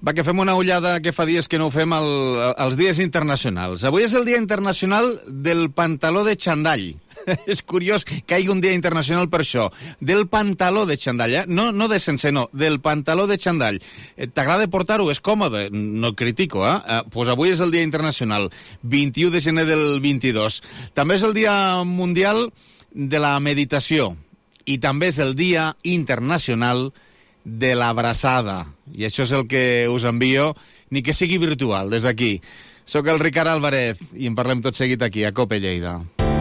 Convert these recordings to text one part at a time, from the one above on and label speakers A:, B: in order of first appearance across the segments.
A: Va, que fem una ullada que fa dies que no ho fem als dies internacionals. Avui és el Dia Internacional del Pantaló de Xandall. És curiós que hi hagi un dia internacional per això. Del pantaló de xandall, eh? No de sencer, no. Del pantaló de xandall. T'agrada portar-ho? És còmode? No el critico, eh? Pues avui és el Dia Internacional. 21 de gener del 22. També és el Dia Mundial de la Meditació. I també és el Dia Internacional de l'abraçada. I això és el que us envio, ni que sigui virtual, des d'aquí. Soc el Ricard Álvarez i en parlem tot seguit aquí, a COPE Lleida.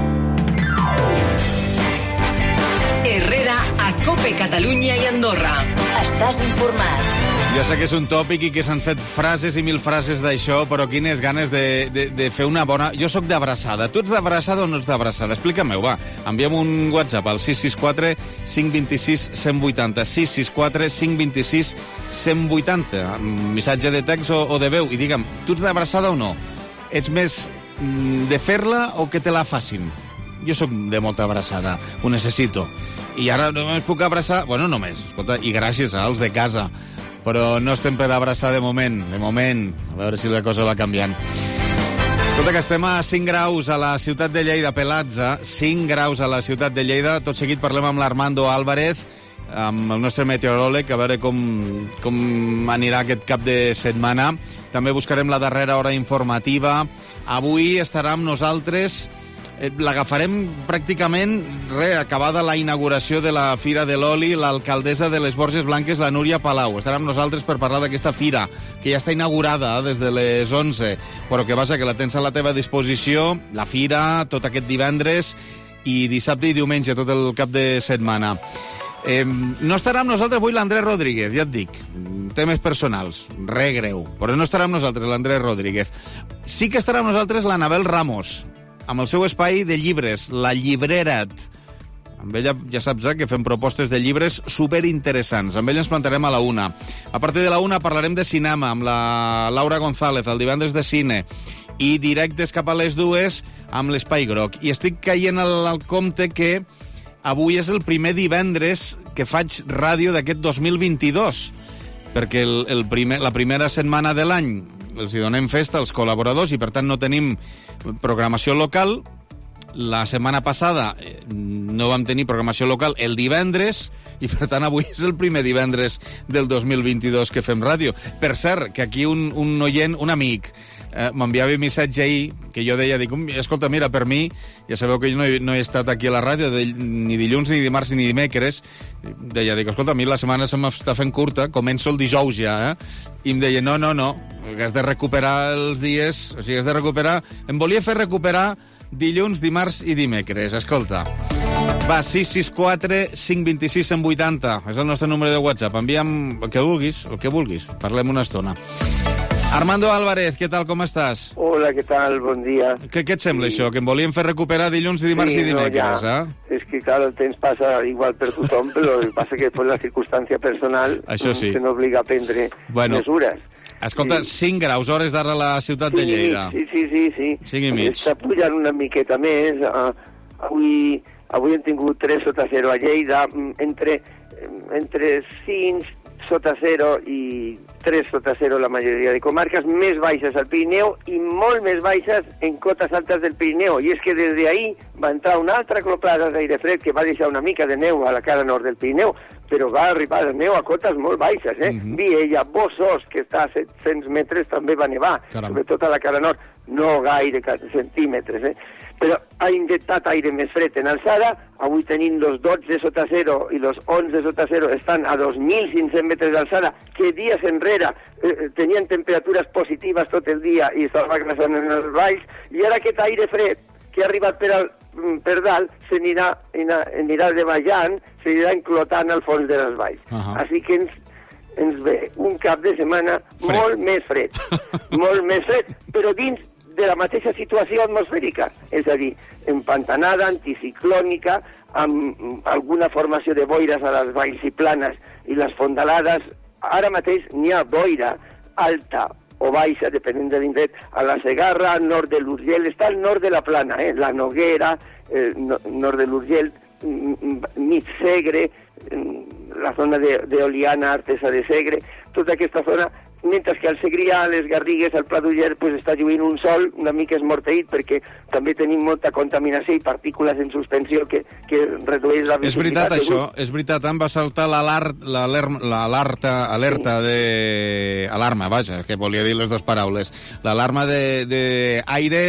B: Herrera, a COPE Catalunya i Andorra. Estàs informat.
A: Ja sé que és un tòpic i que s'han fet frases i mil frases d'això, però quines ganes de fer una bona... Jo sóc d'abraçada. Tu ets d'abraçada o no ets d'abraçada? Explica-m'ho, va. Envia'm un WhatsApp al 664 526 180. 664 526 180. Missatge de text o de veu. I digue'm, tu ets d'abraçada o no? Ets més de fer-la o que te la facin? Jo sóc de molta abraçada. Ho necessito. I ara només puc abraçar... Bueno, només. Escolta, i gràcies als de casa. Però no estem per abraçar de moment. De moment. A veure si la cosa va canviant. Escolta, que estem a 5 graus a la ciutat de Lleida, pelats, 5 graus a la ciutat de Lleida. Tot seguit parlem amb l'Armando Álvarez, amb el nostre meteoròleg, a veure com anirà aquest cap de setmana. També buscarem la darrera hora informativa. Avui estarà amb nosaltres... L'agafarem pràcticament acabada la inauguració de la Fira de l'Oli, l'alcaldessa de les Borges Blanques, la Núria Palau. Estarà amb nosaltres per parlar d'aquesta fira, que ja està inaugurada des de les 11, però que vaja, que la tens a la teva disposició, la fira, tot aquest divendres, i dissabte i diumenge, tot el cap de setmana. No estarà amb nosaltres avui l'Andrés Rodríguez, ja et dic, temes personals, res greu, però no estarà amb nosaltres l'Andrés Rodríguez. Sí que estarà amb nosaltres l'Anabel Ramos, amb el seu espai de llibres, La Llibrera't. Amb ella, ja saps, que fem propostes de llibres superinteressants. Amb ella ens plantarem a la 1. A partir de la 1 parlarem de cinema amb la Laura González, el divendres de cine, i directes cap a les 2 amb l'Espai Groc. I estic caient al compte que avui és el primer divendres que faig ràdio d'aquest 2022, perquè la primera setmana de l'any els hi donem festa als col·laboradors i, per tant, no tenim programació local. La setmana passada no vam tenir programació local el divendres i, per tant, avui és el primer divendres del 2022 que fem ràdio. Per cert, que aquí un oient, un amic, m'enviava un missatge ahir que jo deia, dic, escolta, mira, per mi, ja sabeu que jo no he estat aquí a la ràdio ni dilluns, ni dimarts, ni dimecres, deia, dic, escolta, a mi la setmana se m'està fent curta, començo el dijous ja, i em deia, no, que has de recuperar els dies, o sigui, has de recuperar... Em volia fer recuperar dilluns, dimarts i dimecres, escolta. Va, 664 526 180, és el nostre número de WhatsApp, envia'm el que vulguis, parlem una estona. Armando Álvarez, què tal, com estàs?
C: Hola, què tal, bon dia.
A: Què et sembla això, que em volíem fer recuperar dilluns, dimarts i dimecres,
C: Es que, claro, el temps passa igual per tothom, però el que passa que després la circumstància personal se n'obliga a prendre mesures.
A: Escolta, 5 graus, hores d'ara a la ciutat de Lleida.
C: Sí.
A: 5 i mig.
C: Està pujant una miqueta més. Avui hem tingut 3 sota 0 a Lleida, entre 5 sota 0 i 3 sota 0 la majoria de comarques, més baixes al Pirineu i molt més baixes en cotes altes del Pirineu. I és que des d'ahir va entrar una altra cloplada d'aire fred que va deixar una mica de neu a la cara nord del Pirineu, però va arribar de neu a cotes molt baixes, Viella, Bossós, que està a 700 metres, també va nevar, sobretot a la cara nord, no gaire centímetres, però ha injectat aire més fred en alçada. Avui tenim los 12 sota 0 i los 11 sota 0 estan a 2.500 metres d'alçada, que dies enrere tenien temperatures positives tot el dia i estava glaçant en els valls, i ara aquest aire fred que ha arribat per dalt s'anirà davallant, s'anirà enclotant al fons de les valls. Així que ens ve un cap de setmana molt més fred, però dins de la mateixa situació atmosfèrica, és a dir, empantanada, anticiclònica, amb alguna formació de boires a les valls i planes i les fondalades. Ara mateix n'hi ha boira alta o baixa, depenent de l'indret, a la Segarra, al nord de l'Urgell, està al nord de la plana, la Noguera, nord de l'Urgell, mig Segre, la zona d'Oliana, Artesa de Segre, tota aquesta zona mentre que al Segrià, les Garrigues, al Pla d'Uller, pues, està lluint un sol una mica esmorteït, perquè també tenim molta contaminació i partícules en suspensió que redueix la visibilitat.
A: És veritat, això, és veritat, em va saltar alarma, vaja, que volia dir les dues paraules, l'alarma d'aire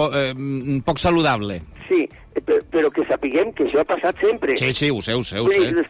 A: poc saludable.
C: Sí, però que sapiguem que això ha passat sempre.
A: Sí, ho sé.
C: Els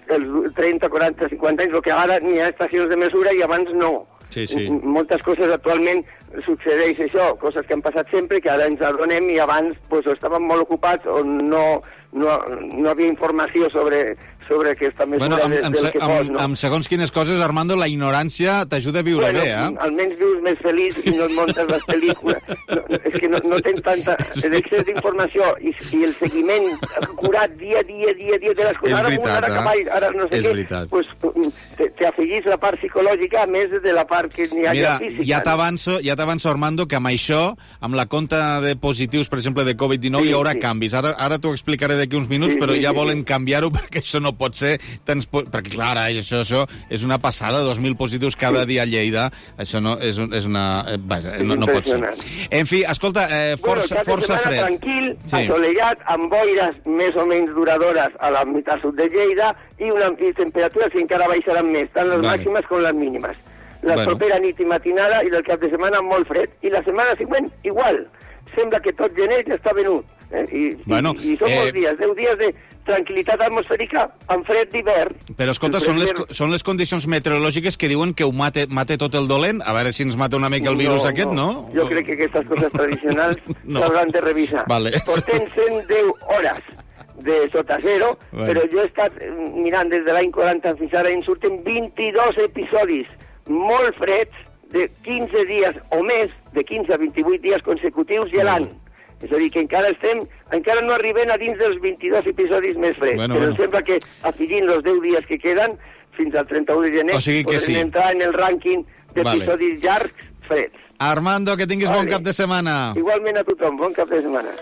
C: 30, 40, 50 anys, el que ara n'hi ha estacions de mesura i abans no.
A: Sí.
C: Moltes coses actualment succeeix això, coses que han passat sempre, que ara ens adonem i abans pues, o estàvem molt ocupats o no havia informació sobre aquesta mesura del que fos, no?
A: Amb segons quines coses, Armando, la ignorància t'ajuda a viure bé, eh?
C: Almenys vius més feliç i no et muntes les pel·lícules. És que no tens tanta... L'excés d'informació i el seguiment acurat dia a dia de les coses.
A: És veritat,
C: ara cavall, ara no sé
A: és
C: què.
A: veritat.
C: Pues, t'afegís la part psicològica a més de la part que n'hi ha física.
A: Ja t'avanço, Armando, que amb això, amb la compta de positius, per exemple, de Covid-19, hi haurà canvis. Ara t'ho explicaré d'aquí uns minuts, però ja volen canviar-ho perquè això no pot ser... Perquè, clar, això és una passada, 2.000 positius cada dia a Lleida. Això no és una... Vaja, no pot ser. En fi, escolta, força fred.
C: Tranquil, assolellat, amb boires més o menys duradores a la meitat sud de Lleida i temperatures que encara baixaran més, tant les màximes com les mínimes. La propera nit i matinada i del cap de setmana molt fred. I la setmana següent, igual. Sembla que tot gener ja està venut. I són molts dies, 10 dies de tranquil·litat atmosfèrica amb fred d'hivern.
A: Però, escolta, són les condicions meteorològiques que diuen que ho mate tot el dolent? A veure si ens mata una mica el virus aquest, no?
C: Jo crec que aquestes coses tradicionals s'hauran de revisar. Portem 110 hores de sota zero, però jo he estat mirant des de l'any 40 fins ara i en surten 22 episodis molt freds de 15 dies o més, de 15 a 28 dies consecutius gelant. És a dir, que encara no arriben a dins dels 22 episodis més freds. Però sembla que afegint els 10 dies que queden, fins al 31 de gener, podrem entrar en el rànquing d'episodis llargs freds.
A: Armando, que tinguis bon cap de setmana.
C: Igualment a tothom, bon cap de setmana.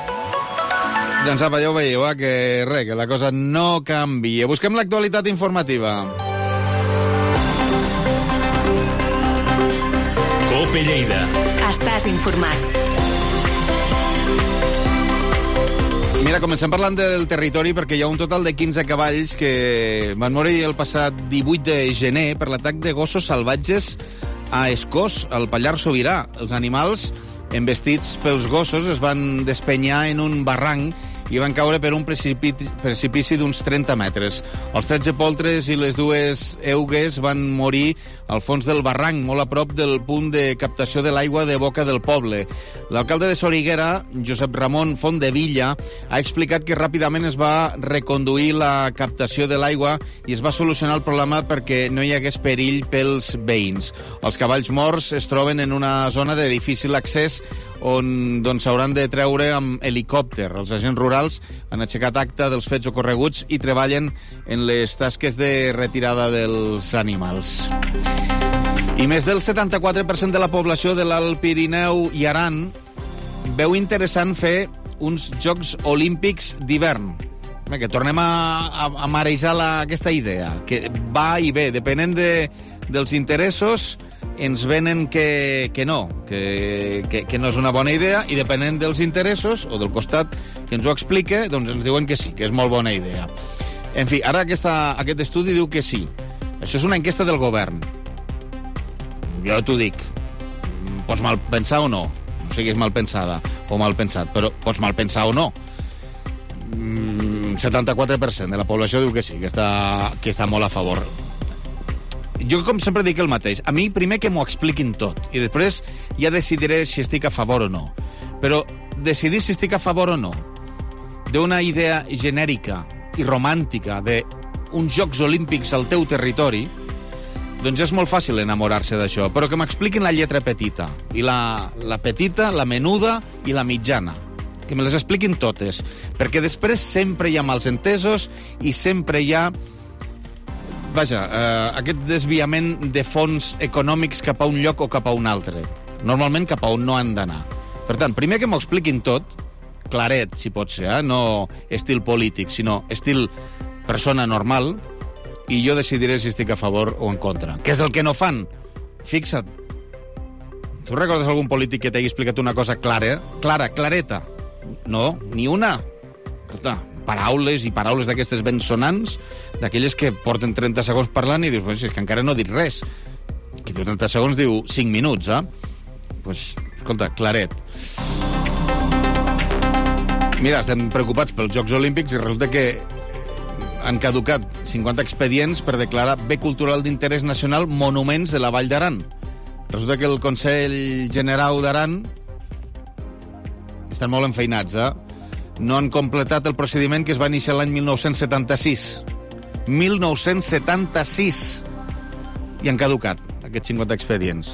A: Doncs apa, ja ho veieu, que la cosa no canvia. Busquem l'actualitat informativa.
B: COPE Lleida. Estàs informat.
A: Mira, comencem parlant del territori perquè hi ha un total de 15 cavalls que van morir el passat 18 de gener per l'atac de gossos salvatges a Escós, al Pallars Sobirà. Els animals, embestits pels gossos, es van despenyar en un barranc i van caure per un precipici d'uns 30 metres. Els 13 poltres i les dues eugues van morir al fons del barranc, molt a prop del punt de captació de l'aigua de Boca del Poble. L'alcalde de Soriguera, Josep Ramon Fontdevilla, ha explicat que ràpidament es va reconduir la captació de l'aigua i es va solucionar el problema perquè no hi hagués perill pels veïns. Els cavalls morts es troben en una zona de difícil accés on s'hauran de treure amb helicòpter. Els agents rurals han aixecat acta dels fets ocorreguts i treballen en les tasques de retirada dels animals. I més del 74% de la població de l'Alt Pirineu i Aran veu interessant fer uns Jocs Olímpics d'hivern. Que tornem a marejar aquesta idea, que va i ve, depenent dels interessos, ens venen que no és una bona idea, i depenent dels interessos, o del costat que ens ho explica, doncs ens diuen que sí, que és molt bona idea. En fi, ara aquest estudi diu que sí. Això és una enquesta del govern. Jo t'ho dic. Pots mal pensar o no. No siguis mal pensada o mal pensat, però pots mal pensar o no. 74% de la població diu que sí, que està molt a favor. Jo, com sempre, dic el mateix. A mi, primer que m'ho expliquin tot, i després ja decidiré si estic a favor o no. Però decidir si estic a favor o no d'una idea genèrica i romàntica d'uns Jocs Olímpics al teu territori, doncs és molt fàcil enamorar-se d'això, però que m'expliquin la lletra petita, i la petita, la menuda i la mitjana. Que me les expliquin totes, perquè després sempre hi ha malentesos i sempre hi ha aquest desviament de fons econòmics cap a un lloc o cap a un altre. Normalment cap a on no han d'anar. Per tant, primer que m'ho expliquin tot, claret, si pot ser, no estil polític, sinó estil persona normal, i jo decidiré si estic a favor o en contra. Què és el que no fan? Fixa't, Tu recordes algun polític que t'hagi explicat una cosa clareta? No, ni una. Escolta, paraules i paraules d'aquestes ben sonants, d'aquelles que porten 30 segons parlant i dius, pues, és que encara no he dit res. Qui diu 30 segons diu 5 minuts, Pues, escolta, claret. Mira, estem preocupats pels Jocs Olímpics i resulta que han caducat 50 expedients per declarar bé cultural d'interès nacional monuments de la Vall d'Aran. Resulta que el Consell General d'Aran estan molt enfeinats, No han completat el procediment que es va iniciar l'any 1976. 1976! I han caducat aquests 50 expedients.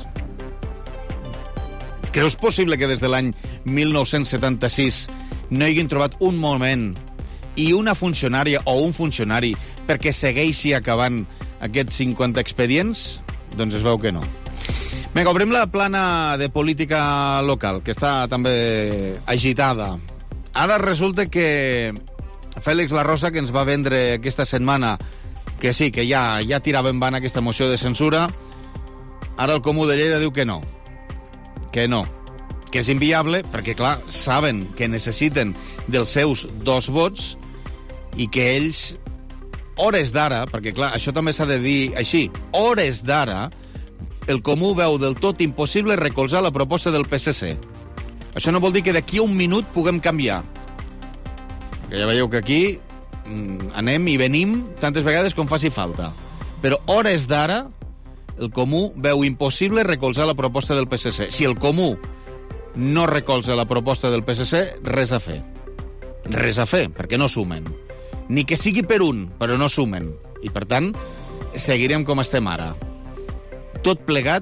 A: Creus possible que des de l'any 1976 no hagin trobat un moment i una funcionària o un funcionari perquè segueixi acabant aquests 50 expedients? Doncs es veu que no. Vinga, obrim la plana de política local, que està també agitada. Ara resulta que Fèlix La Rosa, que ens va vendre aquesta setmana que sí, que ja tirava en vana aquesta moció de censura, ara el Comú de Lleida diu que no. Que és inviable, perquè, clar, saben que necessiten dels seus 2 vots i que ells, hores d'ara, perquè, clar, això també s'ha de dir així, hores d'ara, el Comú veu del tot impossible recolzar la proposta del PSC. Això no vol dir que d'aquí a un minut puguem canviar. Perquè ja veieu que aquí anem i venim tantes vegades com faci falta. Però hores d'ara, el Comú veu impossible recolzar la proposta del PSC. Si el Comú no recolza la proposta del PSC, res a fer. Res a fer, perquè no sumen. Ni que sigui per un, però no sumen. I, per tant, seguirem com estem ara. Tot plegat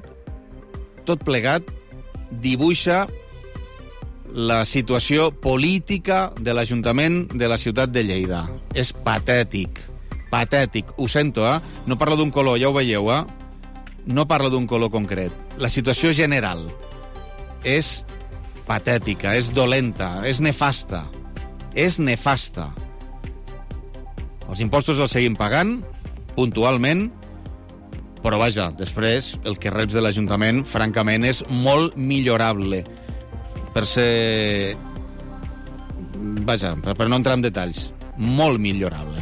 A: dibuixa la situació política de l'Ajuntament de la ciutat de Lleida. És patètic. Patètic. Ho sento, No parlo d'un color, ja ho veieu, No parlo d'un color concret. La situació general és patètica, és dolenta, és nefasta. És nefasta. Els impostos els seguim pagant, puntualment, però vaja, després el que reps de l'Ajuntament, francament, és molt millorable. Per ser... Vaja, per no entrar en detalls. Molt millorable.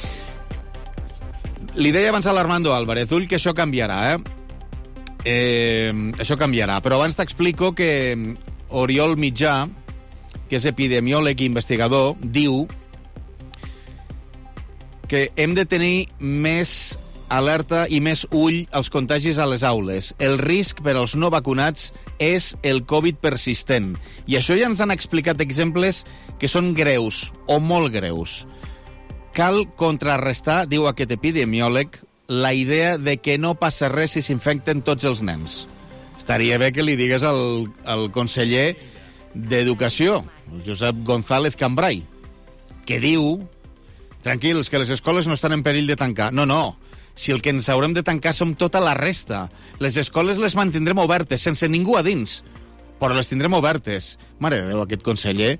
A: Li deia abans a l'Armando Álvarez, ull que això canviarà, això canviarà. Però abans t'explico que Oriol Mitjà, que és epidemiòleg i investigador, diu que hem de tenir més alerta i més ull als contagis a les aules. El risc per als no vacunats és el Covid persistent. I això ja ens han explicat exemples que són greus o molt greus. Cal contrarrestar, diu aquest epidemiòleg, la idea de que no passa res si s'infecten tots els nens. Estaria bé que li digués al conseller d'Educació, el Josep González Cambrai, que diu, tranquils, que les escoles no estan en perill de tancar. No. Si el que ens haurem de tancar som tota la resta. Les escoles les mantindrem obertes, sense ningú a dins. Però les tindrem obertes. Mare de Déu, aquest conseller.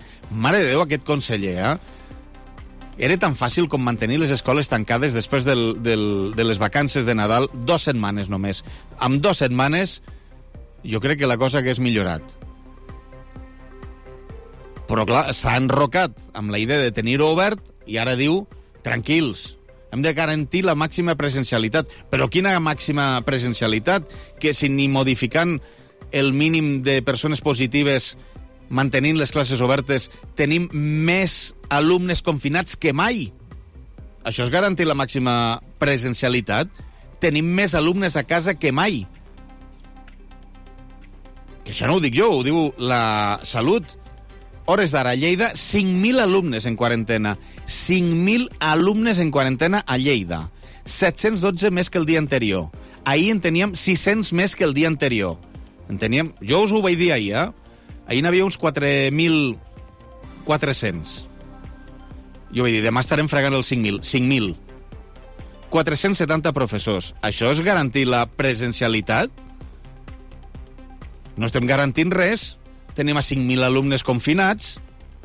A: Era tan fàcil com mantenir les escoles tancades després de les vacances de Nadal 2 setmanes només. Amb 2 setmanes jo crec que la cosa hagués millorat. Però clar, s'ha enrocat amb la idea de tenir-ho obert i ara diu, tranquils, hem de garantir la màxima presencialitat. Però quina màxima presencialitat? Que si ni modificant el mínim de persones positives, mantenint les classes obertes, tenim més alumnes confinats que mai. Això és garantir la màxima presencialitat? Tenim més alumnes a casa que mai. Que això no ho dic jo, ho diu la Salut. Hores d'ara, a Lleida, 5.000 alumnes en quarantena. 5.000 alumnes en quarantena a Lleida. 712 més que el dia anterior. Ahir en teníem 600 més que el dia anterior. Jo us ho vaig dir ahir, Ahir n'havia uns 4.400. Jo vaig dir, demà estarem fregant els 5.000. 5.000. 470 professors. Això és garantir la presencialitat? No estem garantint res. Tenim a 5.000 alumnes confinats.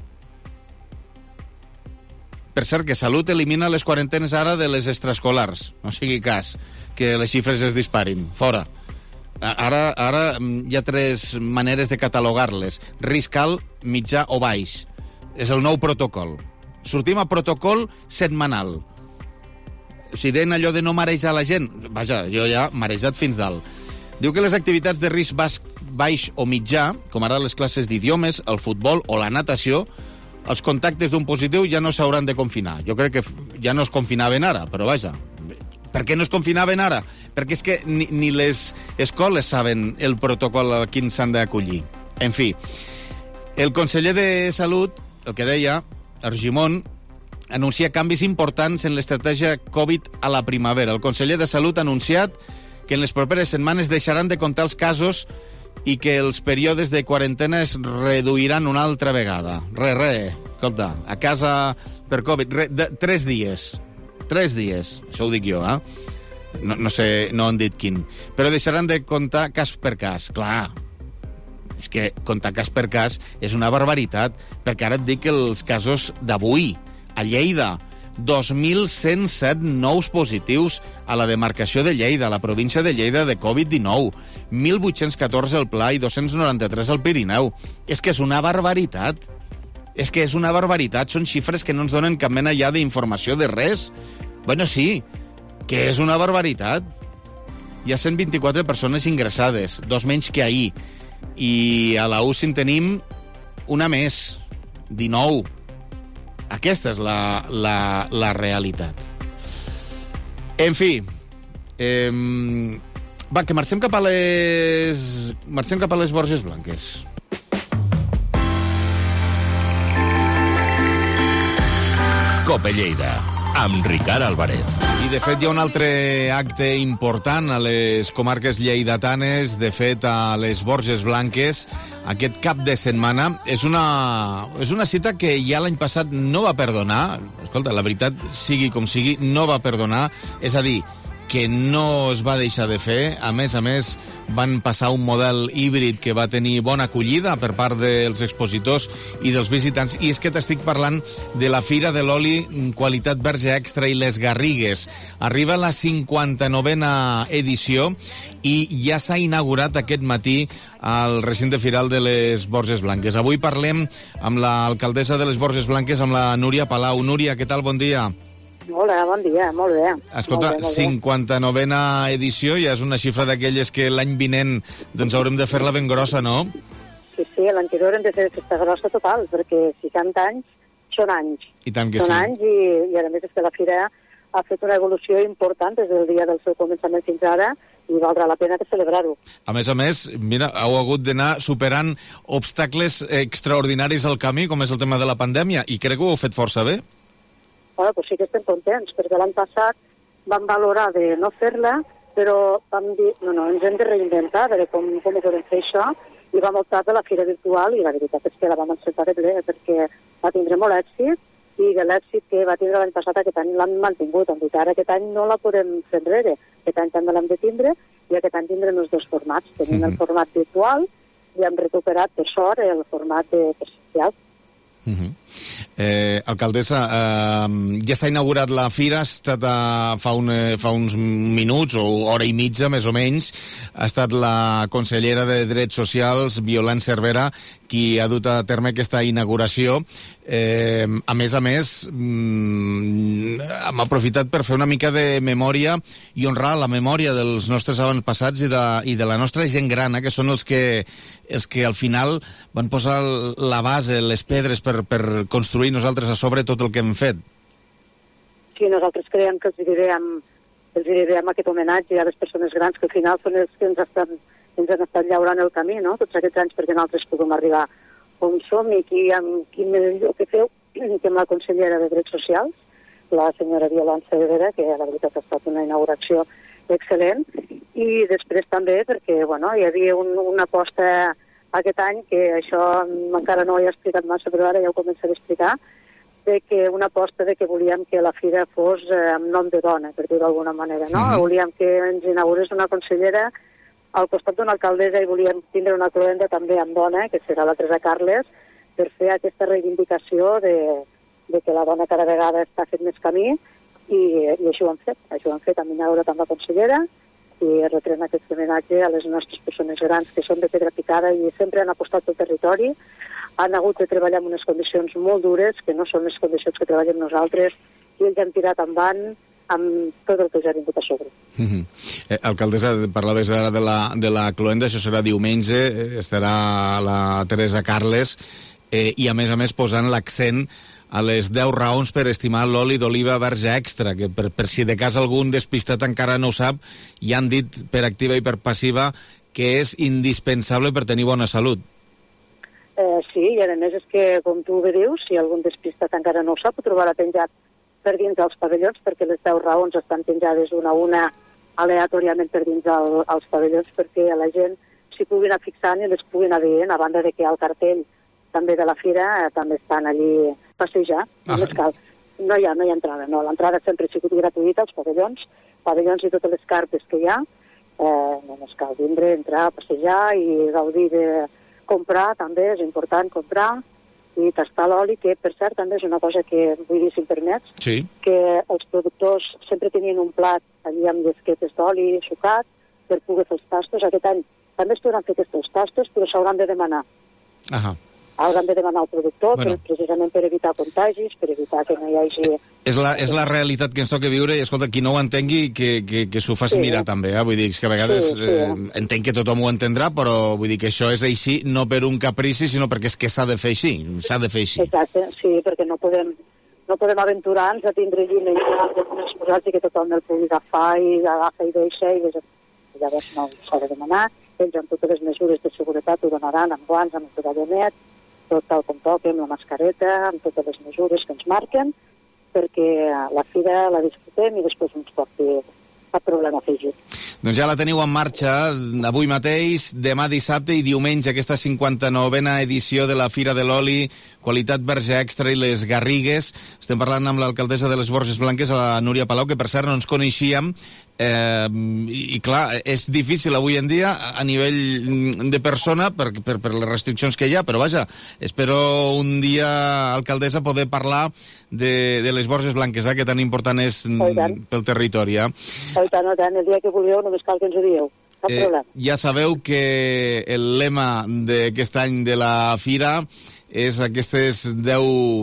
A: Per cert, que Salut elimina les quarantenes ara de les extraescolars. No sigui cas que les xifres es disparin. Fora. Ara hi ha 3 maneres de catalogar-les. Risc alt, mitjà o baix. És el nou protocol. Sortim a protocol setmanal. Si deien allò de no marejar la gent, vaja, jo ja marejat fins dalt. Diu que les activitats de risc baix o mitjà, com ara les classes d'idiomes, el futbol o la natació, els contactes d'un positiu ja no s'hauran de confinar. Jo crec que ja no es confinaven ara, però vaja. Per què no es confinaven ara? Perquè és que ni les escoles saben el protocol a quin s'han d'acollir. En fi, el conseller de Salut, el que deia, Argimon, anuncia canvis importants en l'estratègia Covid a la primavera. El conseller de Salut ha anunciat que en les properes setmanes deixaran de comptar els casos i que els períodes de quarantena es reduiran una altra vegada. Escolta, a casa per Covid, 3 dies. 3 dies, això ho dic jo, No sé, no han dit quin. Però deixaran de comptar cas per cas. Clar, és que comptar cas per cas és una barbaritat, perquè ara et dic que els casos d'avui, a Lleida, 2.107 nous positius a la demarcació de Lleida, a la província de Lleida, de Covid-19, 1.814 al Pla i 293 al Pirineu. És que és una barbaritat. És que és una barbaritat. Són xifres que no ens donen cap mena ja d'informació de res. Bueno, sí, que és una barbaritat. Hi ha 124 persones ingressades, 2 menys que ahir. I a la UCI en tenim una més, 19. Aquesta és la realitat. En fi, va, que marxem cap a les Borges Blanques.
B: Cope Lleida, amb Ricard Álvarez.
A: I, de fet, hi ha un altre acte important a les comarques lleidatanes, de fet, a les Borges Blanques, aquest cap de setmana. És una cita que ja l'any passat no va perdonar. Escolta, la veritat, sigui com sigui, no va perdonar. És a dir, que no es va deixar de fer. A més, van passar un model híbrid que va tenir bona acollida per part dels expositors i dels visitants. I és que t'estic parlant de la Fira de l'Oli Qualitat Verge Extra i les Garrigues. Arriba la 59a edició i ja s'ha inaugurat aquest matí al recinte firal de les Borges Blanques. Avui parlem amb l'alcaldessa de les Borges Blanques, amb la Núria Palau. Núria, què tal? Bon dia.
D: Hola, bon dia, molt bé.
A: Escolta, molt bé. 59a edició, ja és una xifra d'aquelles que l'any vinent doncs haurem de fer-la ben grossa, no?
D: Sí, l'anterior hem de fer festa grossa total, perquè 60 anys són anys.
A: I tant que
D: són
A: sí.
D: Són anys i a més és que la Fira ha fet una evolució important des del dia del seu començament fins ara i valdrà la pena de celebrar-ho.
A: A més, mira, heu hagut d'anar superant obstacles extraordinaris al camí, com és el tema de la pandèmia, i crec que ho heu fet força bé.
D: Bueno, doncs sí que estem contents, perquè l'any passat vam valorar de no fer-la, però vam dir, no, ens hem de reinventar, a veure com ho podem fer això, i vam optar per la Fira Virtual, i la veritat és que la vam encertar de ple, perquè va tindre molt èxit, i de l'èxit que va tindre l'any passat aquest any l'han mantingut, encara aquest any no la podem fer enrere, aquest any també l'hem de tindre, i aquest any tindrem els 2 formats. Tenim el format virtual i hem recuperat, per sort, el format presencial.
A: Alcaldessa, ja s'ha inaugurat la fira, ha estat fa uns minuts o hora i mitja, més o menys. Ha estat la consellera de Drets Socials, Violant Cervera, qui ha dut a terme aquesta inauguració. A més, hem aprofitat per fer una mica de memòria i honrar la memòria dels nostres avantpassats i de la nostra gent gran, que són els que al final van posar la base, les pedres per construir nosaltres a sobre tot el que hem fet.
D: Sí, nosaltres creiem que els direm aquest homenatge a les persones grans que al final són els que ens han estat llaurant el camí, no?, tots aquests anys perquè nosaltres puguem arribar on som i quin millor que feu que amb la consellera de Drets Socials, la senyora Violant Cervera, que la veritat ha estat una inauguració excel·lent, i després també perquè hi havia una aposta aquest any, que això encara no ho he explicat massa, però ara ja ho començaré a explicar, de que una aposta de que volíem que la fira fos amb nom de dona, per dir-ho d'alguna manera, no? Volíem que ens inaugurés una consellera al costat d'una alcaldessa i volíem tindre una cloenda també amb dona, que serà la Teresa Carles, per fer aquesta reivindicació de que la dona cada vegada està fent més camí i així ho hem fet. Així ho hem fet amb inaugurat amb la consellera i retrem aquest homenatge a les nostres persones grans que són de pedra picada i sempre han apostat pel territori, han hagut de treballar en unes condicions molt dures, que no són les condicions que treballem nosaltres, i ells han tirat endavant amb tot el que ja ha vingut a sobre.
A: Alcaldessa, parlaves ara de la cloenda, això serà diumenge, estarà la Teresa Carles, i a més posant l'accent a les 10 raons per estimar l'oli d'oliva verge extra, que per si de cas algun despistat encara no ho sap, ja han dit per activa i per passiva que és indispensable per tenir bona salut.
D: Sí, i a més és que, com tu bé dius, si algun despistat encara no ho sap, ho trobarà penjat per dins dels pavellons, perquè les 10 raons estan penjades una a una aleatòriament per dins els pavellons, perquè la gent s'hi pugui anar fixant i les pugui anar veient, a banda de que al cartell també de la fira també estan allí passejar. Només cal. No hi ha entrada, no. L'entrada sempre ha sigut gratuïta als pavellons i totes les cartes que hi ha. Només cal vindre, entrar, passejar i gaudir de comprar, també és important comprar i tastar l'oli, que per cert també és una cosa que vull dir, si em permets,
A: sí,
D: que els productors sempre tenien un plat allí amb llesquetes d'oli sucat per poder fer els tastos. Aquest any també es podran fer aquests tastos, però s'hauran de demanar. Hauran de demanar al productor, precisament per evitar contagis, per evitar que no hi hagi...
A: És la realitat que ens toca viure i, escolta, qui no ho entengui, que s'ho faci mirar també, Vull dir, que a vegades entenc que tothom ho entendrà, però vull dir que això és així, no per un caprici, sinó perquè és que s'ha de fer així,
D: Exacte, sí, perquè no podem aventurar-nos a tindre allí menys posats i que tothom el pugui agafar i agafa i deixa, i llavors no s'ha de demanar. Ells amb totes les mesures de seguretat ho donaran, amb guants, amb el tovallonet, tot tal com toca, amb la mascareta, amb totes les mesures que ens marquen, perquè la fira la disfrutem i després no ens porti cap problema afegit.
A: Doncs ja la teniu en marxa avui mateix, demà dissabte i diumenge, aquesta 59a edició de la Fira de l'Oli, qualitat verge extra i les Garrigues. Estem parlant amb l'alcaldessa de les Borges Blanques, la Núria Palau, que per cert no ens coneixíem, i clar, és difícil avui en dia a nivell de persona per les restriccions que hi ha, però vaja, espero un dia, alcaldessa, poder parlar de les Borges Blanques, que tan important és pel territori.
D: I tant, el dia que vulgueu només cal que ens ho dieu.
A: Ja sabeu que el lema d'aquest any de la fira és aquestes 10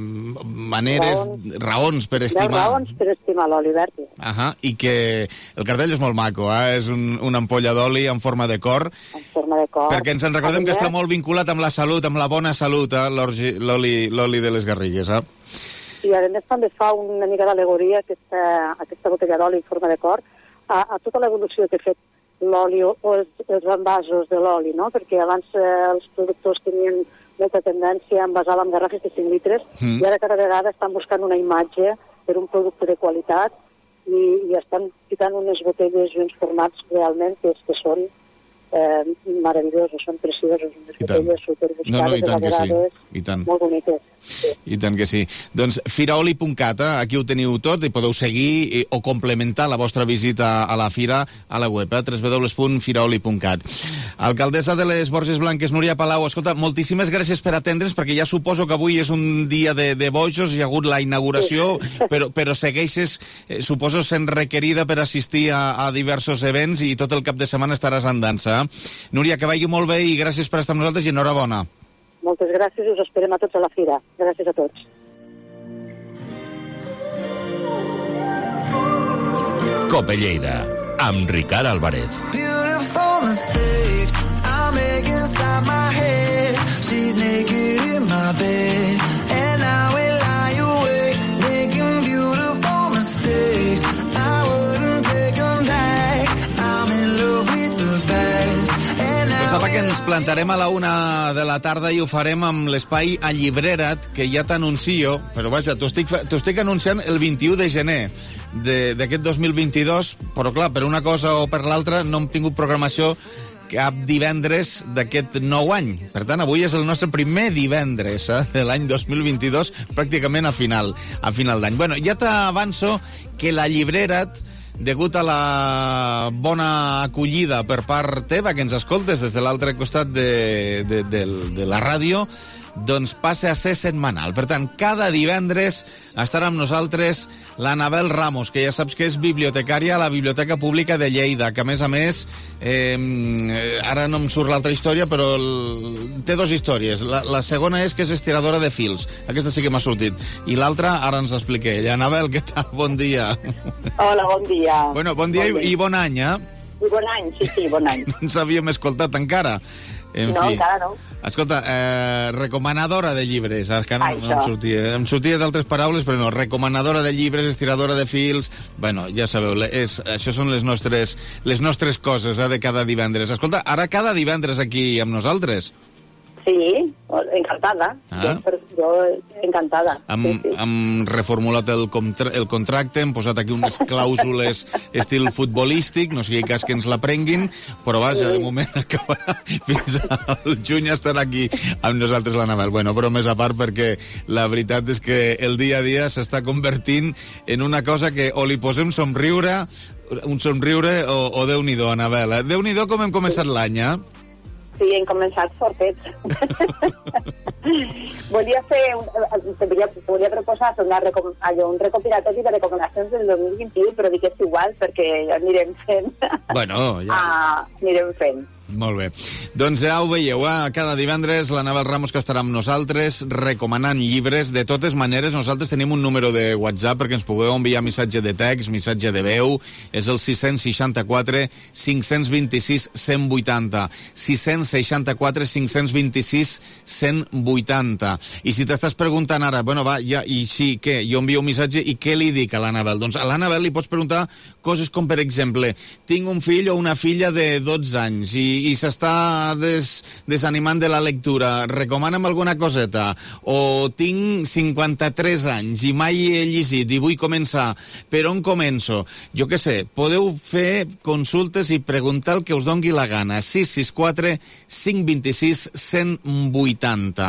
A: raons per estimar.
D: 10 raons per estimar l'oli verge.
A: I que el cartell és molt maco, és una ampolla d'oli en forma de cor.
D: En forma de cor.
A: Perquè ens en recordem que està molt vinculat amb la salut, amb la bona salut, l'oli de les Garrigues.
D: I a més també fa una mica d'al·legoria aquesta botella d'oli en forma de cor a tota l'evolució que ha fet l'oli o els envasos de l'oli, no? Perquè abans els productors tenien molta tendència a envasar amb garrafes de 5 litres i ara cada vegada estan buscant una imatge per un producte de qualitat i estan ficant unes botelles i uns formats realment que són meravellosos, són preciosos, unes botelles superbuscades, elaborades, molt boniques.
A: I tant que sí. Doncs firaoli.cat, aquí ho teniu tot i podeu seguir o complementar la vostra visita a la fira a la web, www.firaoli.cat. Alcaldessa de les Borges Blanques, Núria Palau, escolta, moltíssimes gràcies per atendre's, perquè ja suposo que avui és un dia de bojos, hi ha hagut la inauguració, però segueixes, suposo, sent requerida per assistir a diversos events i tot el cap de setmana estaràs en dansa. Núria, que vagi molt bé i gràcies per estar amb nosaltres i enhorabona.
D: Moltes gràcies i us esperem a tots a la fira. Gràcies a tots.
B: Cope Lleida, amb Ricard Álvarez.
E: Beautiful mistakes I make inside my head. She's naked in my bed and I will lie awake making beautiful mistakes. I wouldn't take them back. I'm in love with the past.
A: Pensava que ens plantarem a la 1 de la tarda i ho farem amb l'espai Allibrera't, que ja t'anuncio, però vaja, t'ho estic anunciant el 21 de gener d'aquest 2022, però clar, per una cosa o per l'altra no hem tingut programació cap divendres d'aquest nou any. Per tant, avui és el nostre primer divendres de l'any 2022, pràcticament a final d'any. Bueno, ja t'avanço que la Llibrera't, degut a la bona acollida per part teva, que ens escoltes des de l'altre costat de la ràdio, doncs passa a ser setmanal. Per tant, cada divendres estarà amb nosaltres l'Anabel Ramos, que ja saps que és bibliotecària a la Biblioteca Pública de Lleida, que a més, ara no em surt l'altra història, però té dues històries. La segona és que és estiradora de fils. Aquesta sí que m'ha sortit. I l'altra, ara ens l'explica ella. Anabel, què tal? Bon dia.
F: Hola, bon dia.
A: Bueno, bon dia i bon any, eh?
F: I bon any, sí, bon any.
A: No ens havíem escoltat encara.
F: Encara no.
A: Escolta, recomanadora de llibres. No em sortia d'altres paraules, però no. Recomanadora de llibres, estiradora de fils... Bueno, ja sabeu, això són les nostres coses de cada divendres. Escolta, ara cada divendres aquí amb nosaltres.
F: Sí, encantada. Jo encantada.
A: Hem reformulat el contracte, hem posat aquí unes clàusules estil futbolístic, no sigui cas que ens la prenguin, però vaja, de moment acabarà. Fins al juny estarà aquí amb nosaltres l'Anabel. Bueno, però més a part, perquè la veritat és que el dia a dia s'està convertint en una cosa que o li posem un somriure o Déu-n'hi-do, Anabel. Déu-n'hi-do com hem començat l'any, eh?
F: Sí, hem començat fortets. volia proposar un recopilatori de recomanacions del 2021, però dic que és igual, perquè ja anirem fent.
A: Bueno, ja...
F: anirem fent.
A: Molt bé. Doncs ja ho veieu, cada divendres l'Anabel Ramos, que estarà amb nosaltres recomanant llibres. De totes maneres, nosaltres tenim un número de WhatsApp perquè ens pugueu enviar missatge de text, missatge de veu. És el 664 526 180. 664 526 180. I si t'estàs preguntant ara, bueno, va, ja, i sí, què? Jo envio un missatge i què li dic a l'Anabel? Doncs a l'Anabel li pots preguntar coses com, per exemple, tinc un fill o una filla de 12 anys i s'està desanimant de la lectura, recomana'm alguna coseta. O tinc 53 anys i mai he llegit i vull començar. Per on començo? Jo què sé, podeu fer consultes i preguntar el que us dongui la gana. 664 526 180.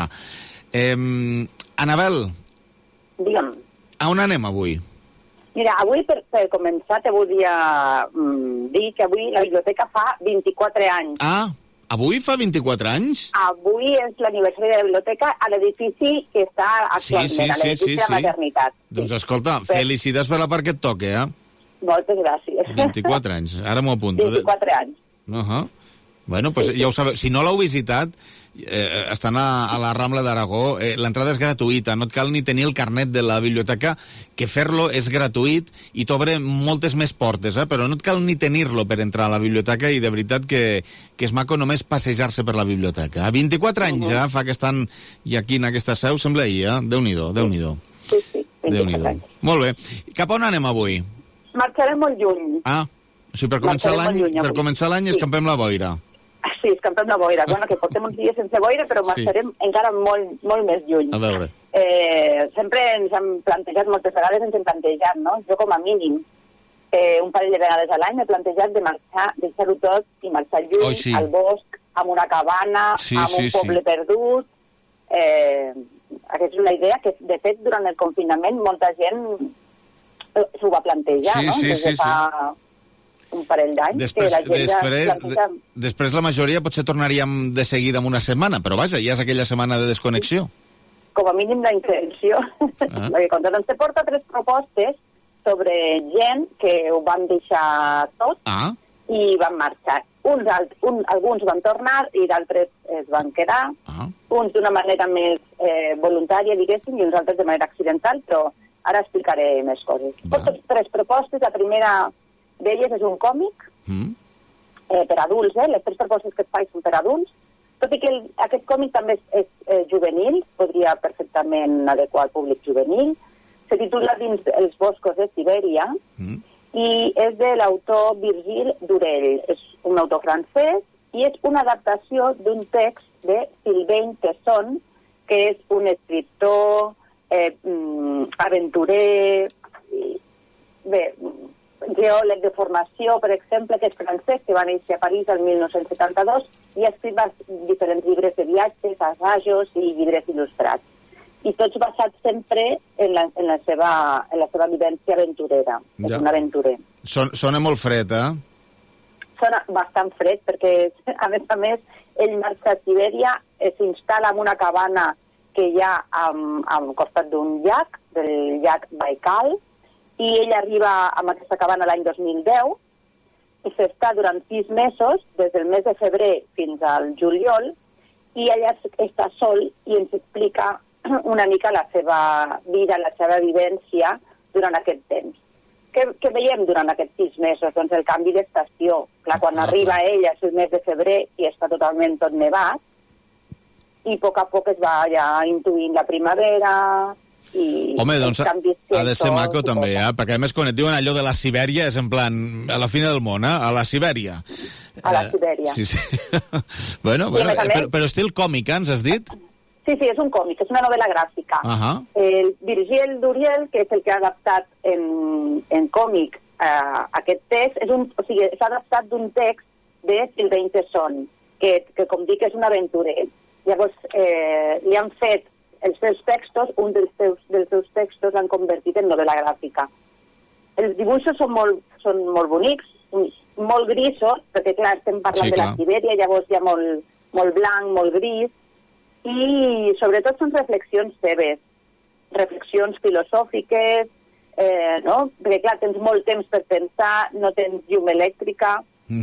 A: Anabel.
F: Digue'm.
A: A on anem avui?
F: Mira, avui per començar te volia dir que avui la biblioteca fa 24 anys.
A: Ah, avui fa 24 anys?
F: Avui és l'aniversari de la biblioteca a l'edifici que està actualment, a l'edifici de la Maternitat.
A: Doncs escolta, felicitats per la part que et toca, eh?
F: Moltes gràcies.
A: 24 anys, ara m'ho apunto.
F: 24 anys.
A: Bueno, pues ja ho sabeu. Si no l'heu visitat, estan a la Rambla d'Aragó, l'entrada és gratuïta, no et cal ni tenir el carnet de la biblioteca, que fer-lo és gratuït i t'obre moltes més portes, però no et cal ni tenir-lo per entrar a la biblioteca, i de veritat que és maco només passejar-se per la biblioteca. A 24 anys ja fa que estan i aquí en aquesta seu, sembla ahir, Déu-n'hi-do, Déu-n'hi-do.
F: Sí, 24 anys.
A: Molt bé. Cap on anem avui?
F: Marxarem molt lluny.
A: O sigui, per començar l'any escampem la boira.
F: Sí, escampem la boira. Bueno, que portem uns dies sense boira, però marxarem encara molt més lluny.
A: A veure.
F: Sempre ens hem plantejat, moltes vegades ens hem plantejat, no? Jo com a mínim, un parell de vegades a l'any m'he plantejat de marxar, deixar-ho tot i marxar lluny, al bosc, amb una cabana, amb un poble perdut. Aquesta és una idea que, de fet, durant el confinament molta gent s'ho va plantejar, no? Des de fa un parell d'anys.
A: Després la majoria potser tornaríem de seguida en una setmana, però vaja, ja és aquella setmana de desconnexió.
F: Com a mínim la intenció. Perquè quan te porta 3 propostes sobre gent que ho van deixar tot i van marxar. Alguns van tornar i d'altres es van quedar. Uns d'una manera més voluntària, diguéssim, i uns altres de manera accidental, però ara explicaré més coses. Porto 3 propostes. La primera d'elles és un còmic per adults, les 3 propostes que et faig són per adults, tot i que aquest còmic també és juvenil, podria perfectament adequar al públic juvenil. Se titula Dins els boscos de Sibèria i és de l'autor Virgile Durell. És un autor francès i és una adaptació d'un text de Sylvain Tesson, que és un escriptor, aventurer, geòleg de formació, per exemple, que és francès, que va néixer a París el 1972 i ha escrit diferents llibres de viatges, assajos i llibres il·lustrats. I tots basats sempre en la seva vivència aventurera. És un aventurer.
A: Sona molt fred,
F: Sona bastant fred, perquè, a més, ell marxa a Sibèria, s'instal·la en una cabana que hi ha al costat d'un llac, del llac Baikal, i ell arriba amb aquesta cabana l'any 2010 i s'està durant 6 mesos, des del mes de febrer fins al juliol, i allà està sol i ens explica una mica la seva vida, la seva vivència durant aquest temps. Què veiem durant aquests 6 mesos? Doncs el canvi d'estació. Clar, quan arriba ell al mes de febrer i està totalment tot nevat, i a poc es va ja intuint la primavera i...
A: Home, doncs ha de ser maco també, perquè a més quan et diuen allò de la Sibèria és en plan, a la fina del món, a la Sibèria.
F: A la Sibèria.
A: Sí. Bueno, però estil còmic, ens has dit?
F: Sí, és un còmic, és una novel·la gràfica. El Virgil Duriel, que és el que ha adaptat en còmic aquest text, s'ha adaptat d'un text de Sylvain Tesson, que com dic és un aventurer. Llavors, li han fet els seus textos, un dels seus textos l'han convertit en novel·la gràfica. Els dibuixos són molt bonics, molt grisos, perquè clar, estem parlant de la Sibèria, llavors hi ha molt blanc, molt gris, i sobretot són reflexions seves, reflexions filosòfiques, no? Perquè clar, tens molt temps per pensar, no tens llum elèctrica,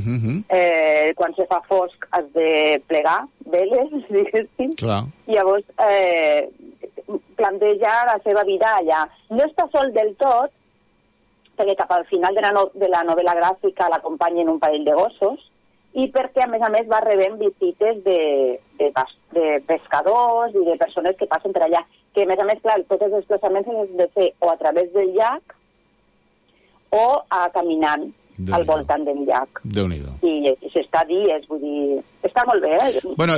F: quan se fa fosc has de plegar veles, diguéssim. Llavors planteja la seva vida allà. No està sol del tot, perquè cap al final de la novel·la gràfica l'acompanyen un parell de gossos, i perquè, a més, va rebent visites de pescadors i de persones que passen per allà, que, a més, clar, tots els desplaçaments s'han de fer o a través del llac o caminant al voltant del llac.
A: Déu-n'hi-do.
F: I s'està dies, vull dir... Està molt bé,
A: Bueno,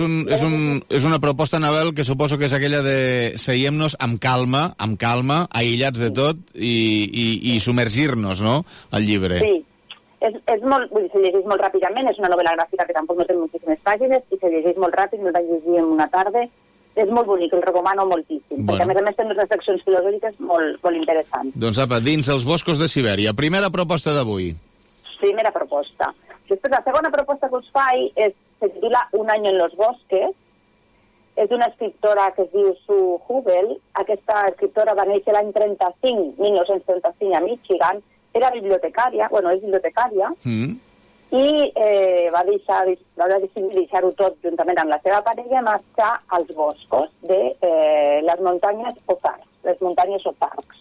A: és una proposta, Anabel, que suposo que és aquella de seiem-nos amb calma, aïllats de tot, i submergir-nos, no?, al llibre.
F: Sí. És molt, vull dir, se llegeix molt ràpidament, és una novel·la gràfica que tampoc no té moltíssimes pàgines i se llegeix molt ràpid, no la llegir en una tarda. És molt bonic, el recomano moltíssim, perquè a més té unes reflexions filosòfiques molt interessants.
A: Doncs apa, dins els boscos de Sibèria. Primera proposta d'avui.
F: Primera proposta. Després, la segona proposta que us faig se titula Un any en los bosques. És una escriptora que es diu Sue Hubel. Aquesta escriptora va néixer l'any 1935 a Michigan. Era bibliotecària, és bibliotecària, i va decidir deixar-ho tot juntament amb la seva parella i marxar als boscos de les muntanyes Ozarks,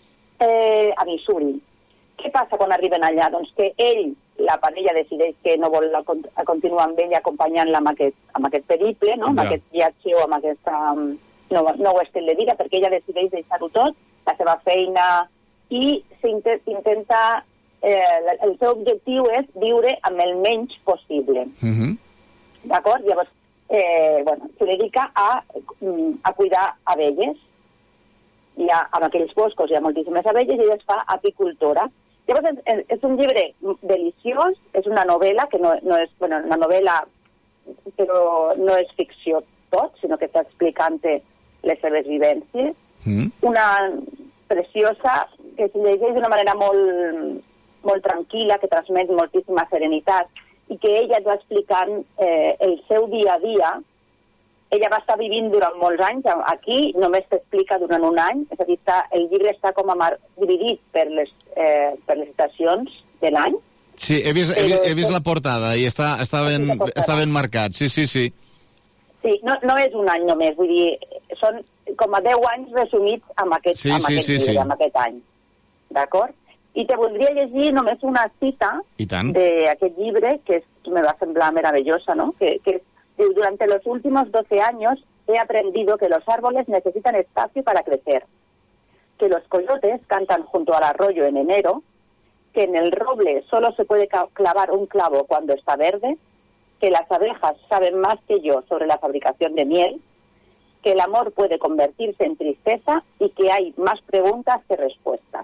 F: a Missouri. Què passa quan arriben allà? Doncs que la parella decideix que no vol continuar amb ell acompanyant-la amb aquest periple, no? Amb aquest viatge o amb aquest nou estil de vida, perquè ella decideix deixar-ho tot, la seva feina, i s'intenta... el seu objectiu és viure amb el menys possible. D'acord? Llavors, se dedica a cuidar abelles. En aquells boscos hi ha moltíssimes abelles i ella es fa apicultora. Llavors, és un llibre deliciós, és una novel·la que no és... una novel·la, però no és ficció tot, sinó que està explicant les seves vivències. Una preciosa, que se llegeix d'una manera molt tranquil·la, que transmet moltíssima serenitat, i que ella va explicant el seu dia a dia. Ella va estar vivint durant molts anys aquí, només s'explica durant un any, és a dir, el llibre està com dividit per les estacions de l'any.
A: Sí, he vist la portada i està ben marcat, sí.
F: Sí, no és un any només, vull dir, són com a 10 anys resumits amb aquest llibre, amb aquest any. D'acord? I te voldria llegir només una cita d'aquest llibre, que me va semblar meravellosa, ¿no? Que diu, durante los últimos 12 años he aprendido que los árboles necesitan espacio para crecer, que los coyotes cantan junto al arroyo en enero, que en el roble solo se puede clavar un clavo cuando está verde, que las abejas saben más que yo sobre la fabricación de miel, que el amor puede convertirse en tristeza y que hay más preguntas que respuestas.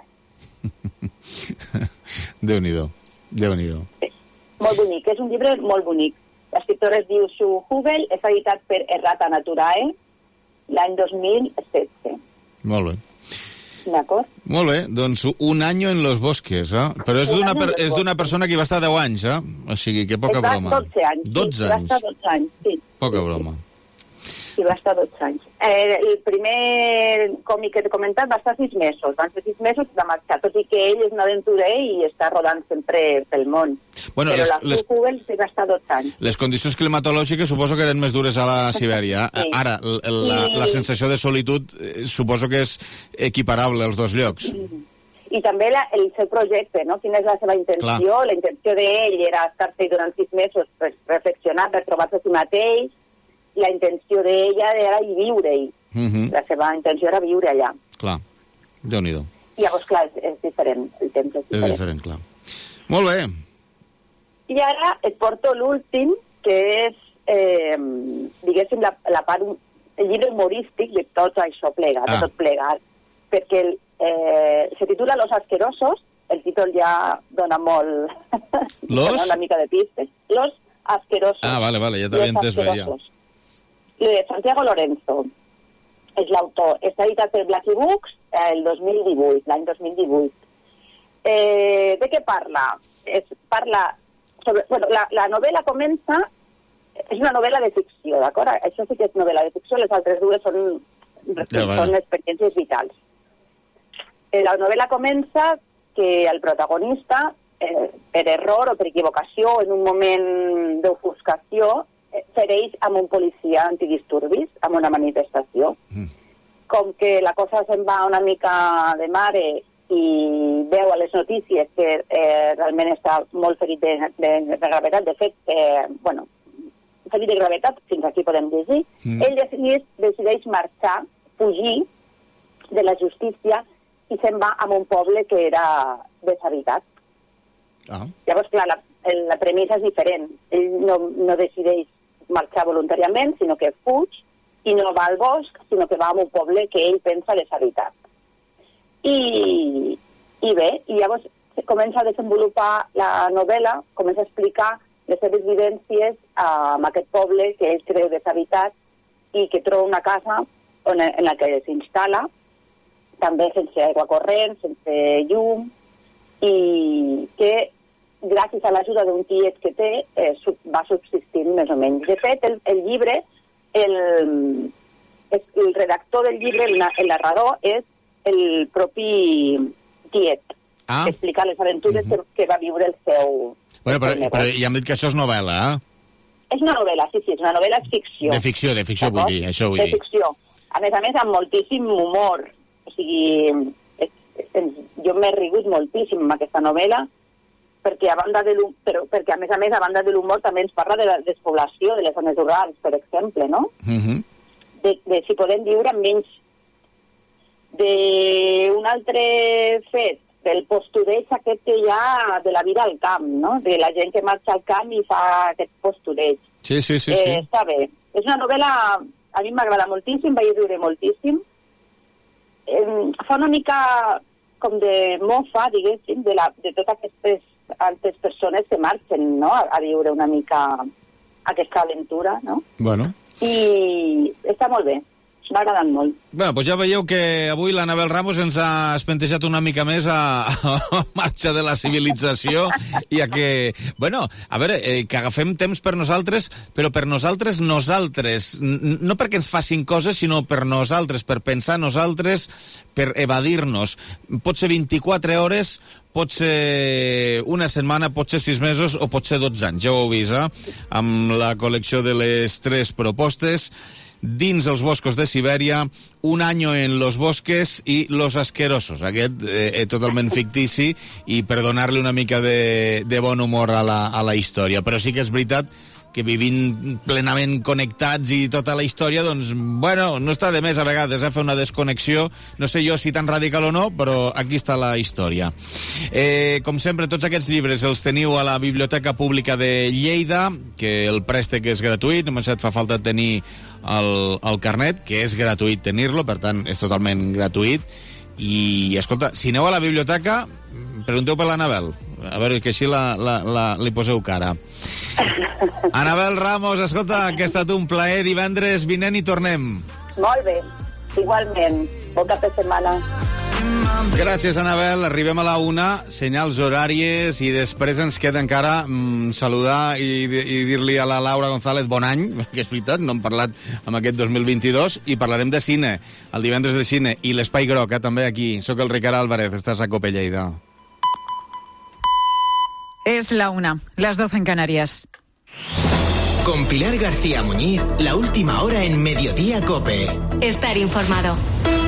A: Déu-n'hi-do.
F: Molt bonic, és un llibre molt bonic. L'escriptora es diu Sue Hubel, és editat per Errata Naturae l'any 2016.
A: Molt bé.
F: D'acord?
A: Molt bé, doncs un año en los bosques, Però és d'una persona que va estar 10 anys, O sigui, que poca broma.
F: 12 anys.
A: 12 anys.
F: Va estar 12 anys, sí.
A: Poca broma.
F: I va estar 12 anys. El primer còmic que t'he comentat va estar 6 mesos. Van ser 6 mesos i va marxar, tot i que ell és un aventurer i està rodant sempre pel món.
A: Bueno,
F: però la Google sí va estar 12 anys.
A: Les condicions climatològiques suposo que eren més dures a la Sibèria. Sí. Ara, la sensació de solitud suposo que és equiparable als dos llocs.
F: I també el seu projecte, no? Quina és la seva intenció? Clar. La intenció d'ell era estar-se durant 6 mesos per reflexionar, per trobar-se a si mateix. La intenció d'ella era viure-hi. La seva intenció era viure allà.
A: Clar, Déu-n'hi-do.
F: I llavors, clar, és diferent. El temps és diferent. És diferent,
A: clar. Molt bé.
F: I ara et porto l'últim, que és, diguéssim, la part, el llibre humorístic de tot això plegat, de tot plegat. Perquè se titula Los Asquerosos, el títol ja dona molt...
A: Los?
F: Una mica de pistes. Los Asquerosos.
A: Ah, vale, ja t'havia entès bé, ja.
F: Santiago Lorenzo és l'autor. Està editat per Blackie Books l'any 2018. De què parla? Parla sobre... Bueno, la novel·la comença... És una novel·la de ficció, d'acord? Això sí que és novel·la de ficció, les altres dues són experiències vitals. La novel·la comença que el protagonista, per error o per equivocació, en un moment d'ofuscació, fereix amb un policia antidisturbis, amb una manifestació. Com que la cosa se'n va una mica de mare i veu a les notícies que realment està molt ferit de gravetat, de fet, ferit de gravetat, fins aquí podem llegir, ell decideix marxar, fugir de la justícia i se'n va a un poble que era deshabitat. Llavors, clar, la premissa és diferent. Ell no decideix marxar voluntàriament, sinó que fuig i no va al bosc, sinó que va a un poble que ell pensa deshabitat. I bé, i llavors comença a desenvolupar la novel·la, comença a explicar les seves vivències en aquest poble que ell creu deshabitat i que troba una casa en la que s'instal·la, també sense aigua corrent, sense llum, i que gràcies a l'ajuda d'un tiet que té, va subsistint més o menys. De fet, el llibre, el redactor del llibre, el narrador, és el propi tiet, que explica les aventures que va viure el seu...
A: Bueno, però ja hem dit que això és novel·la,
F: És una novel·la, sí, és una novel·la ficció.
A: De ficció vull dir, això vull dir.
F: De ficció. A més, amb moltíssim humor. O sigui, jo m'he rigut moltíssim amb aquesta novel·la, perquè a més a banda de l'humor també ens parla de la despoblació de les zones rurals, per exemple, no? De si podem viure amb menys. D'un altre fet, del postureig aquest que hi ha de la vida al camp, no? De la gent que marxa al camp i fa aquest postureig.
A: Sí.
F: Està bé. És una novel·la, a mi m'agrada moltíssim, vaig riure moltíssim. Fa una mica com de mofa, diguéssim, de totes aquestes altres persones que marxen, no?, a viure una mica aquesta aventura, no?
A: Bueno.
F: I està molt bé. M'ha agradat molt.
A: Bé, doncs ja veieu que avui l'Anabel Ramos ens ha espentejat una mica més a marxa de la civilització i a que... Bueno, a veure, que agafem temps per nosaltres, però per nosaltres, no perquè ens facin coses, sinó per nosaltres, per pensar nosaltres, per evadir-nos. Pot ser 24 hores, pot ser una setmana, pot ser 6 mesos o pot ser 12 anys. Ja ho heu vist, amb la col·lecció de les 3 propostes. Dins els boscos de Sibèria, Un año en los bosques i Los Asquerosos. Aquest totalment fictici i per donar-li una mica de bon humor a la història. Però sí que és veritat que vivint plenament connectats i tota la història, doncs, bueno, no està de més a vegades fer una desconnexió. No sé jo si tan radical o no, però aquí està la història. Com sempre, tots aquests llibres els teniu a la Biblioteca Pública de Lleida, que el préstec és gratuït, només et fa falta tenir el carnet, que és gratuït tenir-lo, per tant, és totalment gratuït. I, escolta, si aneu a la biblioteca, pregunteu per l'Anabel, a veure, que així li poseu cara. Anabel Ramos, escolta, que ha estat un plaer. Divendres vinent i tornem.
F: Molt bé, igualment. Bon cap de setmana.
A: Gràcies, Anabel. Arribem a la 1, senyals horàries, i després ens queda encara saludar i dir-li a la Laura González bon any, perquè és veritat, no hem parlat amb aquest 2022, i parlarem de cine, el divendres de cine, i l'Espai Groc, també aquí. Soc el Ricard Álvarez, estàs a COPE Lleida.
G: Es la 1, las 12 en Canarias.
H: Con Pilar García Muñiz, la última hora en Mediodía COPE.
I: Estar informado.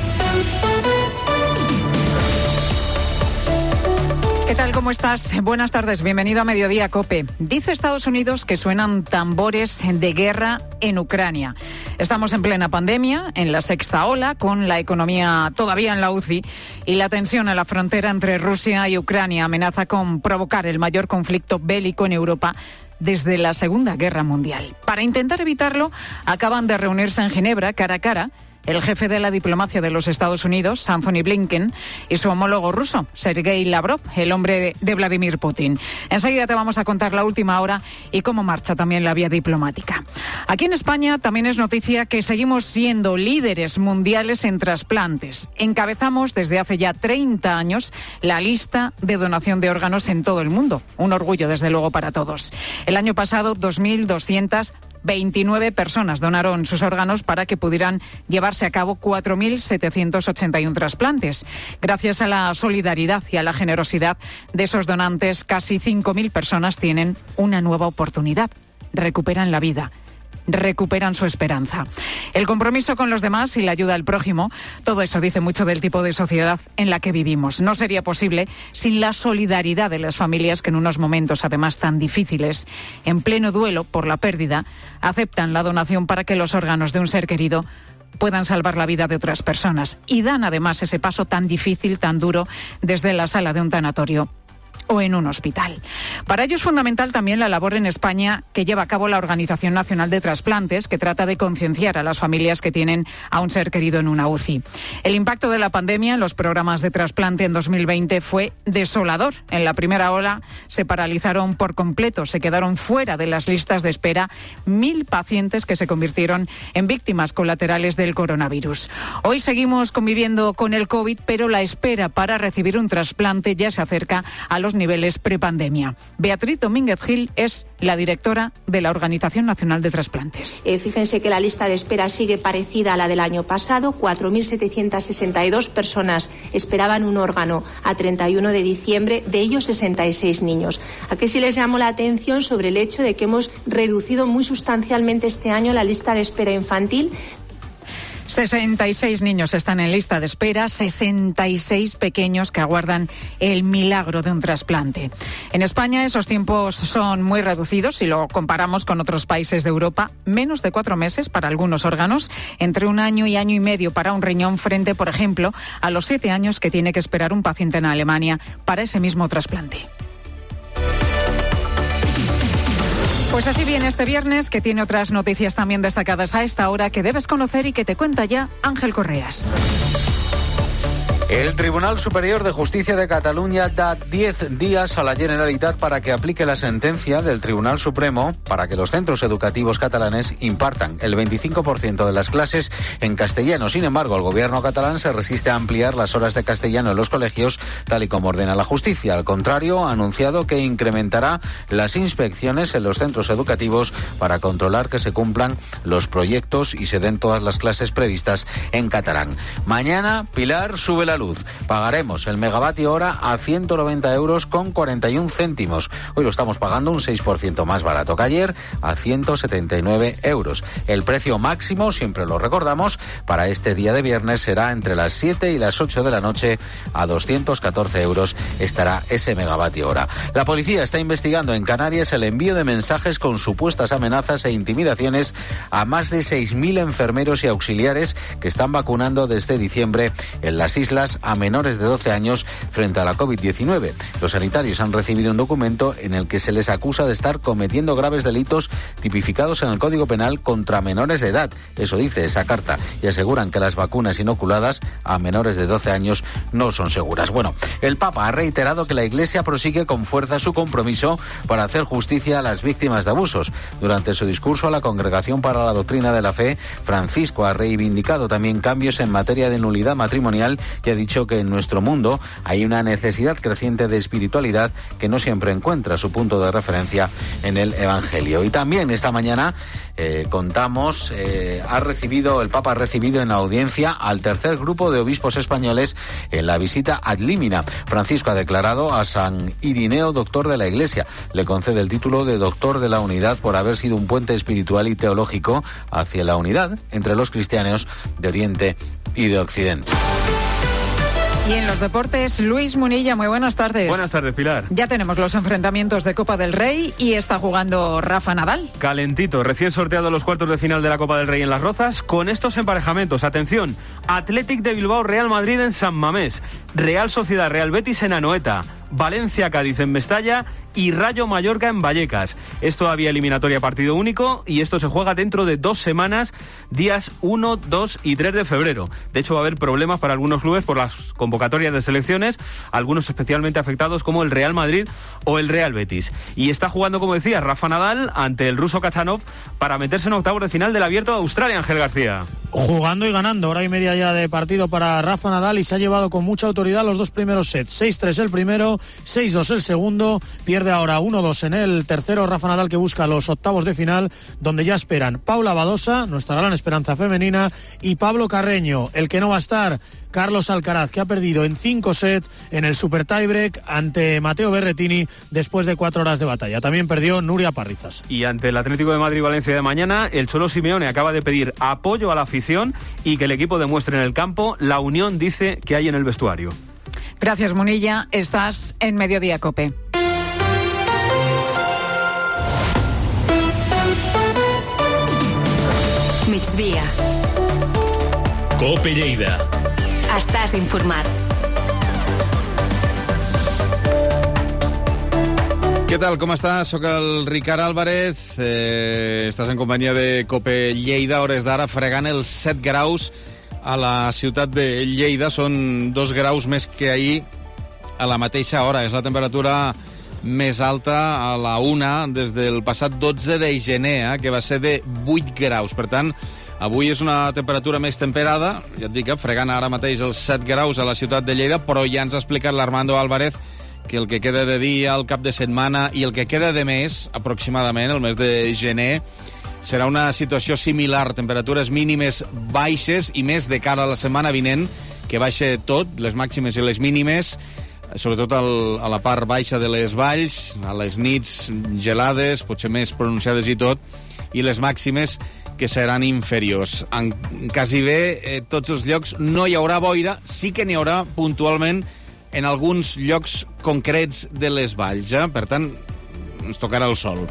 G: ¿Qué tal? ¿Cómo estás? Buenas tardes, bienvenido a Mediodía COPE. Dice Estados Unidos que suenan tambores de guerra en Ucrania. Estamos en plena pandemia, en la sexta ola, con la economía todavía en la UCI, y la tensión en la frontera entre Rusia y Ucrania amenaza con provocar el mayor conflicto bélico en Europa desde la Segunda Guerra Mundial. Para intentar evitarlo, acaban de reunirse en Ginebra, cara a cara, el jefe de la diplomacia de los Estados Unidos, Anthony Blinken, y su homólogo ruso, Sergei Lavrov, el hombre de Vladimir Putin. Enseguida te vamos a contar la última hora y cómo marcha también la vía diplomática. Aquí en España también es noticia que seguimos siendo líderes mundiales en trasplantes. Encabezamos desde hace ya 30 años la lista de donación de órganos en todo el mundo. Un orgullo, desde luego, para todos. El año pasado, 2.229 personas donaron sus órganos para que pudieran llevarse a cabo 4.781 trasplantes. Gracias a la solidaridad y a la generosidad de esos donantes, casi 5.000 personas tienen una nueva oportunidad. Recuperan la vida. Recuperan su esperanza. El compromiso con los demás y la ayuda al prójimo, todo eso dice mucho del tipo de sociedad en la que vivimos. No sería posible sin la solidaridad de las familias que en unos momentos, además tan difíciles, en pleno duelo por la pérdida, aceptan la donación para que los órganos de un ser querido puedan salvar la vida de otras personas, y dan además ese paso tan difícil, tan duro, desde la sala de un tanatorio o en un hospital. Para ello es fundamental también la labor en España que lleva a cabo la Organización Nacional de Trasplantes, que trata de concienciar a las familias que tienen a un ser querido en una UCI. El impacto de la pandemia en los programas de trasplante en 2020 fue desolador. En la primera ola se paralizaron por completo, se quedaron fuera de las listas de espera 1.000 pacientes que se convirtieron en víctimas colaterales del coronavirus. Hoy seguimos conviviendo con el COVID, pero la espera para recibir un trasplante ya se acerca a los niveles prepandemia. Beatriz Domínguez Gil es la directora de la Organización Nacional de Trasplantes.
J: Fíjense que la lista de espera sigue parecida a la del año pasado. 4.762 personas esperaban un órgano a 31 de diciembre, de ellos 66 niños. Aquí sí les llamo la atención sobre el hecho de que hemos reducido muy sustancialmente este año la lista de espera infantil.
G: 66 niños están en lista de espera, 66 pequeños que aguardan el milagro de un trasplante. En España esos tiempos son muy reducidos si lo comparamos con otros países de Europa. Menos de 4 meses para algunos órganos, entre 1 año y año y medio para un riñón, frente, por ejemplo, a los 7 años que tiene que esperar un paciente en Alemania para ese mismo trasplante. Pues así viene este viernes, que tiene otras noticias también destacadas a esta hora que debes conocer y que te cuenta ya Ángel Correas.
K: El Tribunal Superior de Justicia de Cataluña da 10 días a la Generalitat para que aplique la sentencia del Tribunal Supremo para que los centros educativos catalanes impartan el 25% de las clases en castellano. Sin embargo, el gobierno catalán se resiste a ampliar las horas de castellano en los colegios, tal y como ordena la justicia. Al contrario, ha anunciado que incrementará las inspecciones en los centros educativos para controlar que se cumplan los proyectos y se den todas las clases previstas en catalán. Mañana, Pilar, sube la luz. Pagaremos el megavatio hora a 190 euros con 41 céntimos. Hoy lo estamos pagando un 6% más barato que ayer, a 179 euros. El precio máximo, siempre lo recordamos, para este día de viernes será entre las 7 y las 8 de la noche, a 214 euros estará ese megavatio hora. La policía está investigando en Canarias el envío de mensajes con supuestas amenazas e intimidaciones a más de 6.000 enfermeros y auxiliares que están vacunando desde diciembre en las islas a menores de 12 años frente a la COVID-19. Los sanitarios han recibido un documento en el que se les acusa de estar cometiendo graves delitos tipificados en el Código Penal contra menores de edad. Eso dice esa carta, y aseguran que las vacunas inoculadas a menores de 12 años no son seguras. Bueno, el Papa ha reiterado que la Iglesia prosigue con fuerza su compromiso para hacer justicia a las víctimas de abusos. Durante su discurso a la Congregación para la Doctrina de la Fe, Francisco ha reivindicado también cambios en materia de nulidad matrimonial y ha dicho que en nuestro mundo hay una necesidad creciente de espiritualidad que no siempre encuentra su punto de referencia en el Evangelio. Y también esta mañana contamos, el Papa ha recibido en la audiencia al tercer grupo de obispos españoles en la visita ad limina. Francisco ha declarado a San Irineo doctor de la Iglesia. Le concede el título de doctor de la unidad por haber sido un puente espiritual y teológico hacia la unidad entre los cristianos de Oriente y de Occidente.
G: Y en los deportes, Luis Munilla, muy buenas tardes.
I: Buenas tardes, Pilar.
G: Ya tenemos los enfrentamientos de Copa del Rey y está jugando Rafa Nadal.
I: Calentito, recién sorteado los cuartos de final de la Copa del Rey en Las Rozas, con estos emparejamientos. Atención, Athletic de Bilbao, Real Madrid en San Mamés, Real Sociedad, Real Betis en Anoeta, Valencia, Cádiz en Mestalla y Rayo Mallorca en Vallecas. Es todavía eliminatoria partido único y esto se juega dentro de 2 semanas, días 1, 2 y 3 de febrero. De hecho, va a haber problemas para algunos clubes por las convocatorias de selecciones, algunos especialmente afectados como el Real Madrid o el Real Betis. Y está jugando, como decía, Rafa Nadal ante el ruso Khachanov para meterse en octavos de final del Abierto de Australia, Ángel García.
L: Jugando y ganando, hora y media ya de partido para Rafa Nadal y se ha llevado con mucha autoridad los 2 primeros sets. 6-3 el primero, 6-2 el segundo, pierde ahora 1-2 en el tercero. Rafa Nadal que busca los octavos de final, donde ya esperan Paula Badosa, nuestra gran esperanza femenina, y Pablo Carreño. El que no va a estar, Carlos Alcaraz, que ha perdido en 5 sets en el Super Tiebreak ante Matteo Berrettini después de 4 horas de batalla. También perdió Nuria Parrizas.
I: Y ante el Atlético de Madrid-Valencia de mañana, el Cholo Simeone acaba de pedir apoyo a la afición y que el equipo demuestre en el campo la unión, dice, que hay en el vestuario.
G: Gracias, Munilla. Estás en Mediodía COPE.
M: Migdia.
B: COPE Lleida.
M: Estàs informat.
A: Què tal, com estàs? Soc el Ricard Álvarez. Estàs en companyia de COPE Lleida. Hores d'ara fregant els 7 graus a la ciutat de Lleida. Són 2 graus més que ahir a la mateixa hora. És la temperatura més alta a la 1 des del passat 12 de gener, que va ser de 8 graus. Per tant, avui és una temperatura més temperada, ja et dic, fregant ara mateix els 7 graus a la ciutat de Lleida, però ja ens ha explicat l'Armando Álvarez que el que queda de dia, el cap de setmana i el que queda de mes, aproximadament, el mes de gener, serà una situació similar, temperatures mínimes baixes i més de cara a la setmana vinent, que baixa tot, les màximes i les mínimes, sobretot a la part baixa de les valls, a les nits gelades, potser més pronunciades i tot, i les màximes que seran inferiors. En quasi bé tots els llocs no hi haurà boira, sí que n'hi haurà puntualment en alguns llocs concrets de les valls. Per tant, ens tocarà el sol.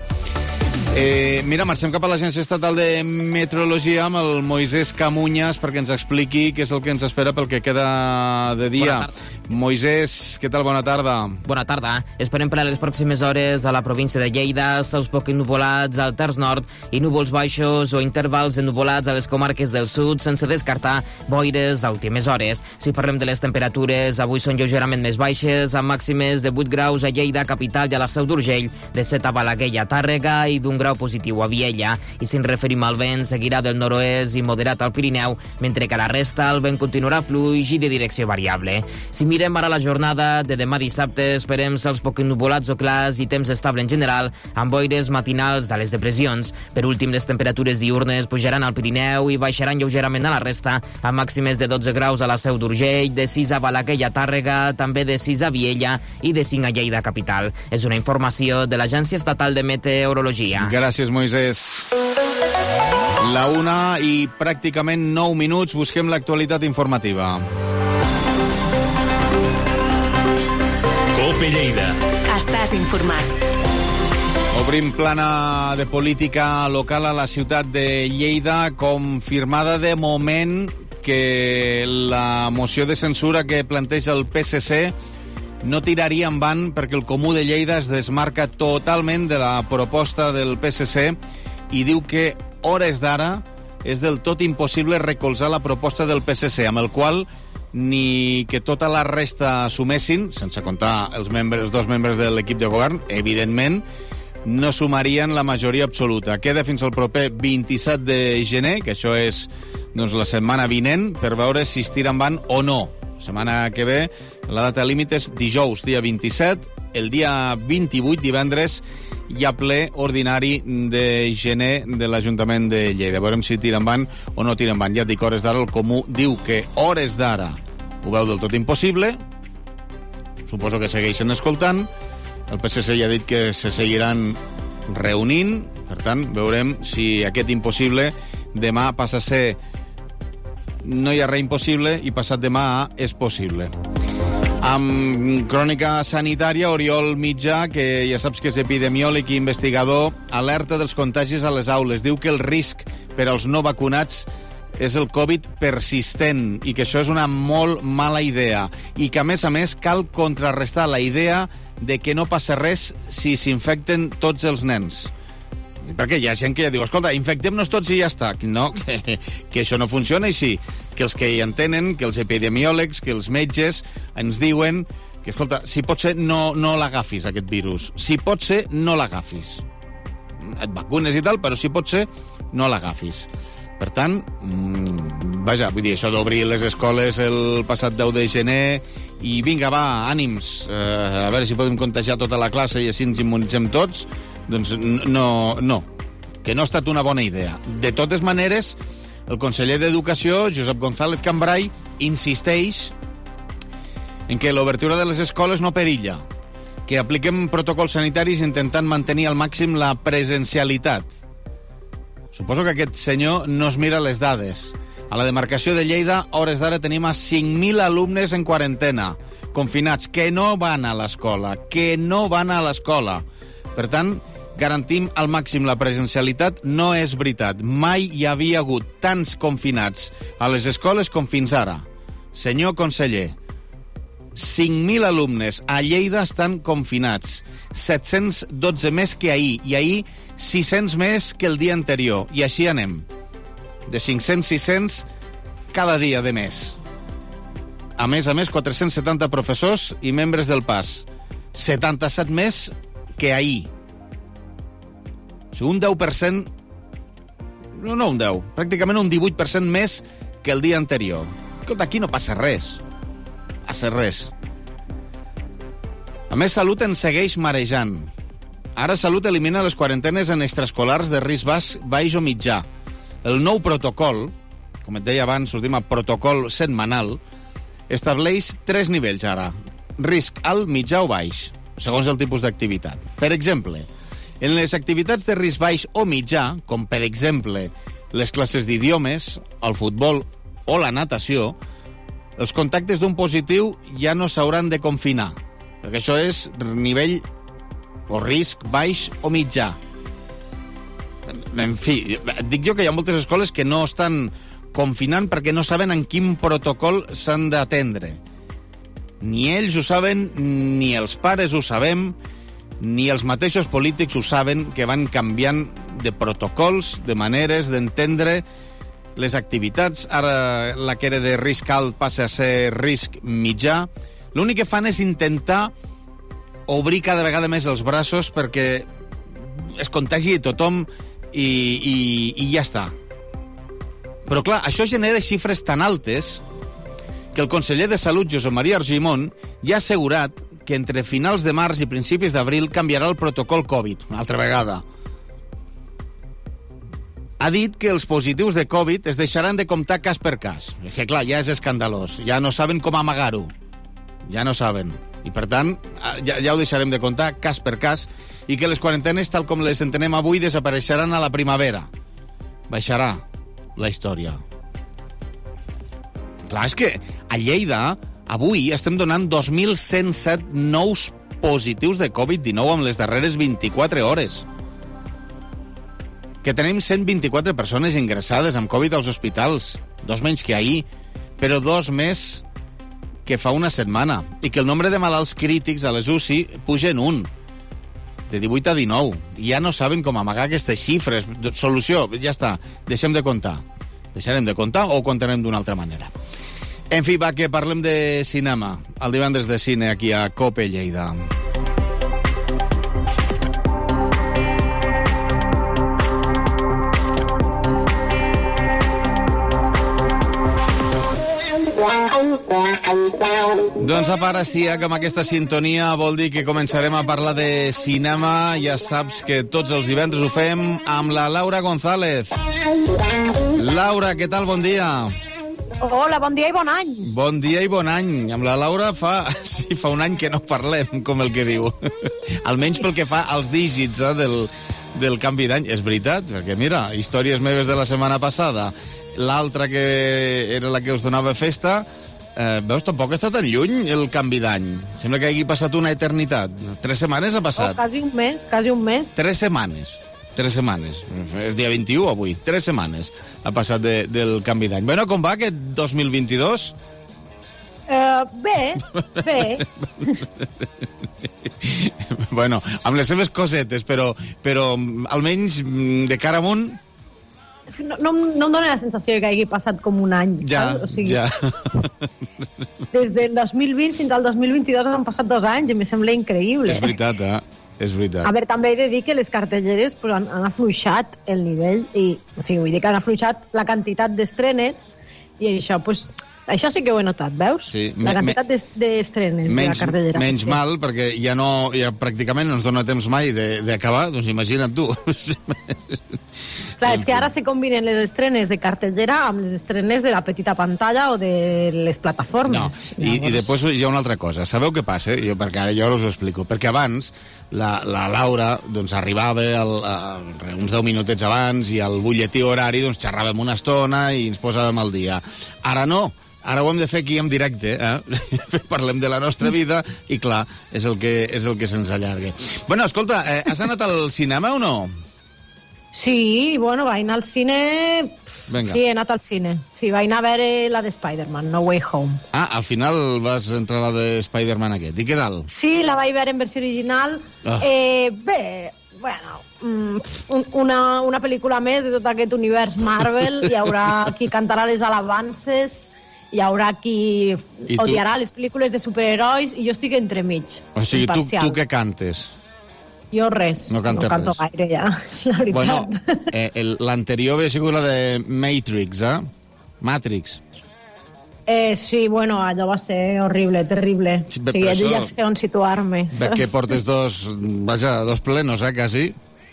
A: Mira, marxem cap a l'Agència Estatal de Meteorologia amb el Moisés Camuñas perquè ens expliqui què és el que ens espera pel que queda de dia. Moisés, què tal? Bona tarda.
N: Bona tarda. Esperem per a les pròximes hores a la província de Lleida, cels poc ennuvolats al terç nord i núvols baixos o intervals ennuvolats a les comarques del sud, sense descartar boires a últimes hores. Si parlem de les temperatures, avui són lleugerament més baixes, amb màximes de 8 graus a Lleida, capital, i a la Seu d'Urgell, de 7 a Balaguer i a Tàrrega i d'un grau positiu a Viella. I si ens referim al vent, seguirà del nord-oest i moderat al Pirineu, mentre que a la resta el vent continuarà fluix i de direcció variable. Si mirem ara la jornada de demà dissabte, esperem cels poc ennuvolats o clars i temps estable en general, amb boires matinals a les depressions. Per últim, les temperatures diurnes pujaran al Pirineu i baixaran lleugerament a la resta, amb màximes de 12 graus a la Seu d'Urgell, de 6 a Balaguer i a Tàrrega, també de 6 a Viella i de 5 a Lleida capital. És una informació de l'Agència Estatal de Meteorologia.
A: Gràcies, Moisés. La 1 i pràcticament 9 minuts. Busquem l'actualitat informativa.
B: COPE Lleida.
M: Estàs informat.
A: Obrim plana de política local a la ciutat de Lleida, confirmada de moment que la moció de censura que planteja el PSC no tiraria endavant perquè el Comú de Lleida es desmarca totalment de la proposta del PSC i diu que, hores d'ara, és del tot impossible recolzar la proposta del PSC, amb el qual ni que tota la resta assumessin, sense comptar els 2 membres de l'equip de govern, evidentment, no sumarien la majoria absoluta. Queda fins al proper 27 de gener, que això és la setmana vinent, per veure si es tira endavant o no Setmana que ve, la data límit és dijous, dia 27, el dia 28, divendres, hi ha ple ordinari de gener de l'Ajuntament de Lleida. Veurem si tira endavant o no tira endavant. Ja et dic, hores d'ara, el Comú diu que hores d'ara ho veu del tot impossible. Suposo que segueixen escoltant. El PSC ja ha dit que se seguiran reunint. Per tant, veurem si aquest impossible demà passa a ser no hi ha res impossible i passat demà és possible. Amb crònica sanitària, Oriol Mitjà, que ja saps que és epidemiòleg i investigador, alerta dels contagis a les aules. Diu que el risc per als no vacunats és el Covid persistent i que això és una molt mala idea i que, a més, cal contrarrestar la idea de que no passa res si s'infecten tots els nens. Perquè hi ha gent que ja diu, escolta, infectem-nos tots i ja està. No, que això no funciona així. Que els que hi entenen, que els epidemiòlegs, que els metges ens diuen que, escolta, si pot ser, no l'agafis, aquest virus. Si pot ser, no l'agafis. Et vacunes i tal, però si pot ser, no l'agafis. Per tant, vaja, vull dir, això d'obrir les escoles el passat 10 de gener i vinga, va, ànims, a veure si podem contagiar tota la classe i així ens immunitzem tots, doncs no, que no ha estat una bona idea. De totes maneres, el conseller d'Educació, Josep González Cambray, insisteix en que l'obertura de les escoles no perilla, que apliquem protocols sanitaris intentant mantenir al màxim la presencialitat. Suposo que aquest senyor no es mira les dades. A la demarcació de Lleida, a hores d'ara, tenim a 5.000 alumnes en quarantena, confinats, que no van a l'escola, Per tant, garantim al màxim la presencialitat, no és veritat. Mai hi havia hagut tants confinats a les escoles com fins ara. Senyor conseller, 5.000 alumnes a Lleida estan confinats, 712 més que ahir, i ahir 600 més que el dia anterior, i així anem. De 500-600 cada dia de més. A més, 470 professors i membres del PAS. 77 més que ahir. O sigui, un 10%, no un 10, pràcticament un 18% més que el dia anterior. Escolta, aquí no passa res. Passa res. A més, Salut ens segueix marejant. Ara Salut elimina les quarantenes en extraescolars de risc baix o mitjà. El nou protocol, com et deia abans, sortim a protocol setmanal, estableix 3 nivells ara. Risc alt, mitjà o baix, segons el tipus d'activitat. Per exemple, en les activitats de risc baix o mitjà, com per exemple les classes d'idiomes, el futbol o la natació, els contactes d'un positiu ja no s'hauran de confinar, perquè això és nivell o risc baix o mitjà. En fi, dic jo que hi ha moltes escoles que no estan confinant perquè no saben en quin protocol s'han d'atendre. Ni ells ho saben, ni els pares ho sabem, ni els mateixos polítics ho saben, que van canviant de protocols, de maneres d'entendre les activitats. Ara la que era de risc alt passa a ser risc mitjà. L'únic que fan és intentar obrir cada vegada més els braços perquè es contagi tothom i ja està. Però clar, això genera xifres tan altes que el conseller de Salut, Josep Maria Argimon, ja ha assegurat que entre finals de març i principis d'abril canviarà el protocol Covid, una altra vegada. Ha dit que els positius de Covid es deixaran de comptar cas per cas. Que clar, ja és escandalós, ja no saben com amagar-ho. Ja no saben. I per tant, ja ho deixarem de comptar cas per cas i que les quarantenes, tal com les entenem avui, desapareixeran a la primavera. Baixarà la història. Clar, és que a Lleida avui estem donant 2.107 nous positius de Covid-19 en les darreres 24 hores. Que tenim 124 persones ingressades amb Covid als hospitals, 2 menys que ahir, però 2 més que fa una setmana, i que el nombre de malalts crítics a les UCI puja en 1, de 18 a 19. Ja no saben com amagar aquestes xifres. Solució, ja està, deixem de comptar. Deixarem de comptar o comptarem d'una altra manera. En fi, va, que parlem de cinema. El divendres de cine aquí a COPE Lleida. Doncs a part, sí, que amb aquesta sintonia vol dir que començarem a parlar de cinema. Ja saps que tots els divendres ho fem amb la Laura González. Laura, què tal? Bon dia.
O: Hola, bon dia i bon any.
A: Bon dia i bon any. Amb la Laura fa un any que no parlem, com el que diu. Almenys pel que fa als dígits del canvi d'any. És veritat, perquè mira, històries meves de la setmana passada, l'altra que era la que us donava festa, veus, tampoc està tan lluny el canvi d'any. Sembla que hagi passat una eternitat. 3 setmanes ha passat.
O: Quasi un mes.
A: 3 setmanes. És dia 21 avui. 3 setmanes ha passat del canvi d'any. Bueno, com va aquest 2022?
O: Bé.
A: Bueno, amb les seves cosetes, però almenys de cara amunt...
O: No em dóna la sensació que hagi passat com un any, saps? O sigui,
A: ja.
O: Des del 2020 fins al 2022 han passat 2 anys i em sembla increïble.
A: És veritat, És veritat.
O: A veure, també he de dir que les cartelleres pues, han afluixat el nivell vull dir que han afluixat la quantitat d'estrenes i això, pues, això sí que ho he notat, veus?
A: Sí.
O: La quantitat d'estrenes de la cartellera.
A: Menys mal, perquè ja pràcticament no ens dona temps mai d'acabar, doncs imagina't tu.
O: Clar, és que ara se combinen les estrenes de cartellera amb les estrenes de la petita pantalla o de les plataformes.
A: No, i després hi ha una altra cosa. Sabeu què passa? Perquè ara jo us ho explico. Perquè abans la Laura doncs, arribava uns 10 minutets abans i al butlletí horari doncs, xerràvem una estona i ens posàvem al dia. Ara no. Ara ho hem de fer aquí en directe, Parlem de la nostra vida i, clar, és el que se'ns allarga. Bueno, escolta, has anat al cinema o no?
O: Sí, bueno, vaig anar al cine...
A: Venga.
O: Sí, he anat al cine. Sí, vaig anar a veure la de Spider-Man, No Way Home.
A: Al final vas entrar a la de Spider-Man aquest. I què tal?
O: Sí, la vaig veure en versió original. Bé, bueno, una pel·lícula més de tot aquest univers Marvel. Hi haurà qui cantarà les alabances, hi haurà qui odiarà les pel·lícules de superherois i jo estic entremig.
A: O sigui, tu què cantes?
O: Jo res, no canto gaire ja, la veritat.
A: Bueno, l'anterior havia sigut la de Matrix, Matrix.
O: Sí, bueno, allò va ser horrible, terrible. Sí, jo ja sé on situar-me.
A: Que portes dos plenos, quasi.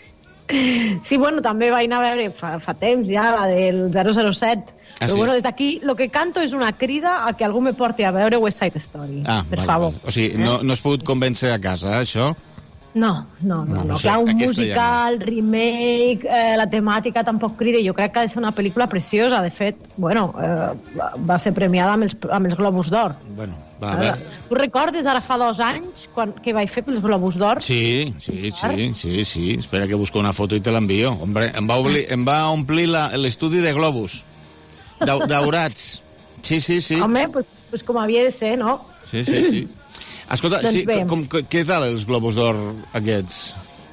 O: Sí, bueno, també vaig anar a veure fa temps ja, la del 007. Però bueno, des d'aquí, el que canto és una crida a que algú me porti a veure West Side Story, per favor.
A: O sigui, no has pogut convèncer a casa, això?
O: No. Clar, un musical, remake, la temàtica tampoc crida. Jo crec que ha de ser una pel·lícula preciosa. De fet, bueno, va ser premiada amb els Globus d'Or.
A: Bueno, va, a veure.
O: Tu recordes ara fa 2 anys què vaig fer pels Globus d'Or?
A: Sí. Espera que busco una foto i te l'envio. Hombre, em va omplir l'estudi de globus. Daurats. Sí.
O: Home, pues com havia de ser, no?
A: Sí. Escolta, què tal els Globus d'Or aquests?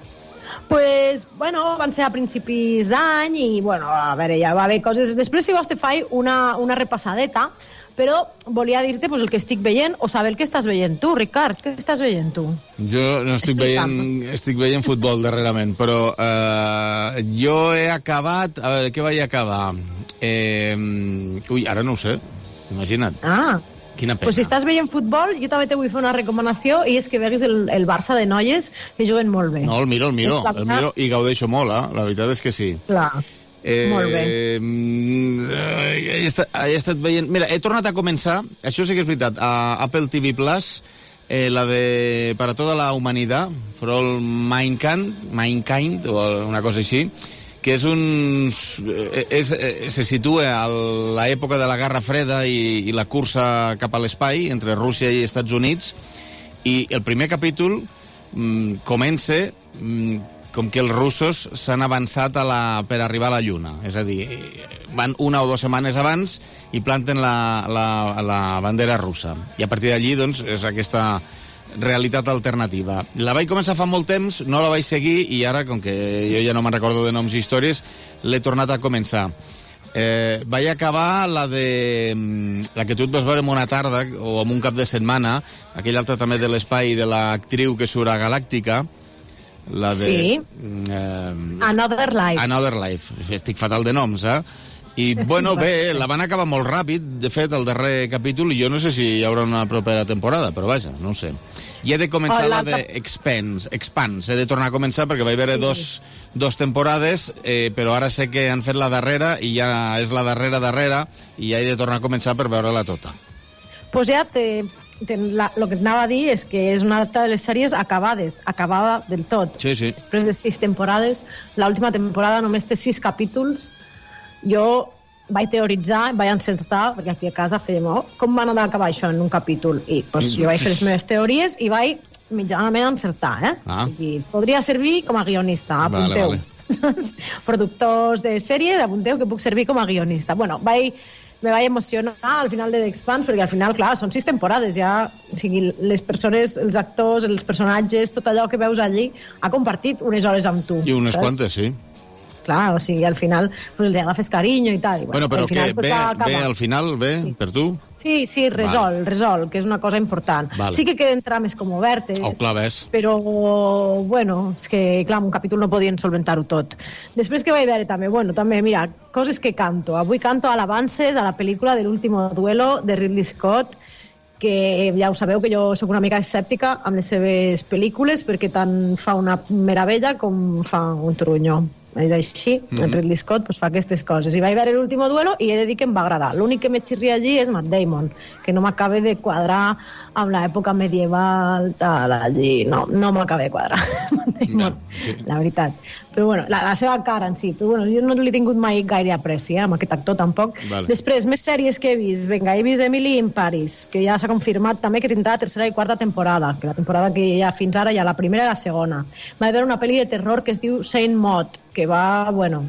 O: Pues, bueno, van ser a principis d'any i, bueno, a veure, ja va haver coses... Després, si vols, te faig una repassadeta, però volia dir-te pues, el que estic veient o saber què estàs veient tu, Ricard. Què estàs veient tu?
A: Jo no estic veient futbol darrerament, però jo he acabat... A veure, què vaig acabar? Ara no ho sé, imagina't. Quina pena.
O: Pues si estàs veient futbol, jo també te vull fer una recomanació i és que veguis el Barça de noies, que juguen molt bé.
A: No, el miro i gaudeixo molt, la veritat és que sí.
O: Clar, molt bé.
A: He estat veient... Mira, he tornat a començar, això sí que és veritat, a Apple TV Plus, la de Para toda la humanidad, For all Mankind, o una cosa així, que se situa a l'època de la Guerra Freda i la cursa cap a l'espai entre Rússia i Estats Units, i el primer capítol comença com que els russos s'han avançat per arribar a la Lluna. És a dir, van 1 o 2 setmanes abans i planten la bandera russa. I a partir d'allí, doncs, és aquesta realitat alternativa. La vaig començar fa molt temps, no la vaig seguir i ara, com que jo ja no me'n recordo de noms i històries, l'he tornat a començar. Vaig acabar la que tu et vas veure en una tarda o en un cap de setmana, aquella altra també de l'espai de l'actriu que surt a Galàctica, La de...
O: Sí. Another Life.
A: Another Life. Estic fatal de noms, I, bueno, bé, la van acabar molt ràpid, de fet, el darrer capítol, i jo no sé si hi haurà una propera temporada, però vaja, no ho sé. I he de començar la de Expanse, he de tornar a començar perquè vaig veure dos temporades, però ara sé que han fet la darrera, i ja és la darrera, i ja he de tornar a començar per veure-la tota.
O: Pues ja lo que anava a dir és que és una de les sèries acabada del tot.
A: Sí.
O: Després de 6 temporades, l'última temporada només té 6 capítols. Jo vaig teoritzar, vaig encertar, perquè aquí a casa fèiem, com van acabar això en un capítol? I jo vaig fer les meves teories i vaig mitjanament encertar, I podria servir com a guionista, apunteu. Vale. Productors de sèrie, apunteu que puc servir com a guionista. Bueno, me vaig emocionar al final de The Expanse, perquè al final, clar, són 6 temporades, ja, o sigui, les persones, els actors, els personatges, tot allò que veus allí, ha compartit unes hores amb tu.
A: I unes quantes, sí.
O: Clar, o sigui, al final pues, li agafes carinyo i tal.
A: Bueno, però què? Bé, al final, bé, sí. Per tu?
O: Sí, resol, que és una cosa important.
A: Vale.
O: Sí que queden trames com obertes,
A: clar, ves.
O: Però, bueno, és que, clar, en un capítol no podien solventar-ho tot. Després que vaig veure també, mira, coses que canto. Avui canto alabances a la pel·lícula de l'último duelo de Ridley Scott, que ja ho sabeu que jo sóc una mica escèptica amb les seves pel·lícules, perquè tant fa una meravella com fa un trunyó. És així, el Ridley Scott fa aquestes coses. I vaig veure l'último duelo i he de dir que em va agradar. L'únic que me xirria allí és Matt Damon, que no m'acaba de quadrar amb l'època medieval, tal, allí. No m'acaba de quadrar, Matt Damon, la veritat. Però bueno, la seva cara en si. Però bueno, jo no l'he tingut mai gaire apreci, amb aquest actor tampoc. Vale. Després, més sèries que he vist. Vinga, he vist Emily in Paris, que ja s'ha confirmat també que tindrà la 3a i 4a temporada, que la temporada que hi ha fins ara hi ha la primera i la segona. Vaig veure una pel·li de terror que es diu Saint Maud, que va, bueno...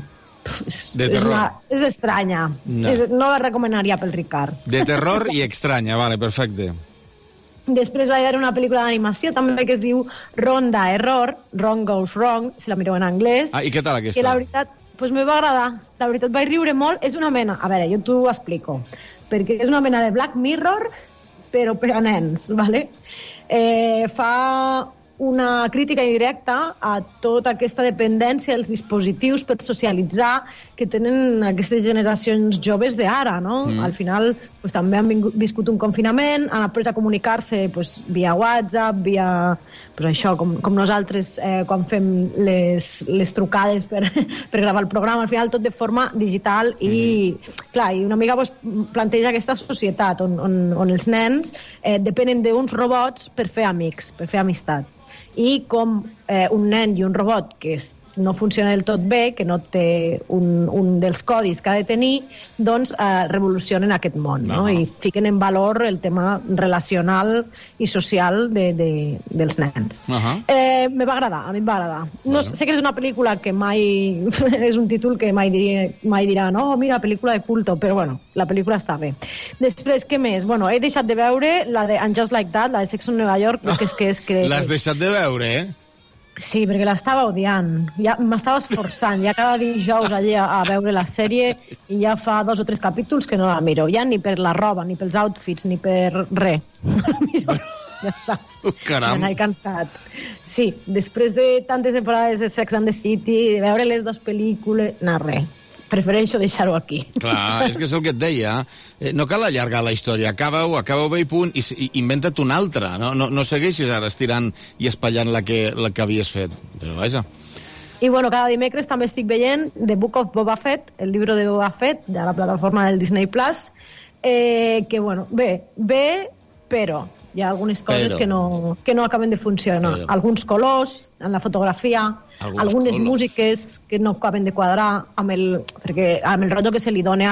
O: És estranya. No la recomanaria pel Ricard.
A: De terror i estranya, vale, perfecte.
O: Després vaig veure una pel·lícula d'animació també que es diu Ronda Error, Wrong Goes Wrong, si la mireu en anglès.
A: I què tal aquesta?
O: Que la veritat, me va agradar. La veritat, vaig riure molt. És una mena... A veure, jo t'ho explico. Perquè és una mena de Black Mirror, però per a nens, ¿vale? Fa una crítica indirecta a tota aquesta dependència dels dispositius per socialitzar que tenen aquestes generacions joves d'ara, no? Al final pues, també han viscut un confinament, han après a comunicar-se pues, via WhatsApp, via pues, això, com nosaltres quan fem les trucades per gravar el programa, al final tot de forma digital i, clar, i una mica pues, planteja aquesta societat on els nens depenen d'uns robots per fer amics, per fer amistat. I com un nen i un robot que no funciona del tot bé, que no té un dels codis que ha de tenir, doncs revolucionen aquest món, no? I fiquen en valor el tema relacional i social dels nens. Me va agradar, a mi em va agradar. No, sé que és una pel·lícula que mai... és un títol que mai dirà no, mira, pel·lícula de culto, però bueno, la pel·lícula està bé. Després, què més? Bueno, he deixat de veure la de And Just Like That, la de Sex on New York, que és que...
A: L'has deixat de veure,
O: Sí, perquè l'estava odiant. Ja m'estava esforçant. Ja cada dijous allí a veure la sèrie i ja fa 2 o 3 capítols que no la miro. Ja ni per la roba, ni pels outfits, ni per res. No la miro. Ja està.
A: Caram.
O: Me n'he cansat. Sí, després de tantes temporades de Sex and the City, de veure les 2 pel·lícules... No, res. Prefereixo deixar-ho aquí.
A: Clar, és que és el que et deia. No cal allargar la història. Acaba-ho bé i punt, i inventa't una altra. No segueixis ara estirant i espatllant la que havies fet. Però vaja.
O: I bueno, cada dimecres també estic veient The Book of Boba Fett, el llibre de Boba Fett, de la plataforma del Disney Plus, que bueno, bé, però hi ha algunes coses que no acaben de funcionar. Alguns colors en la fotografia, algunes músiques que no acaben de quadrar amb el rotllo que se li dona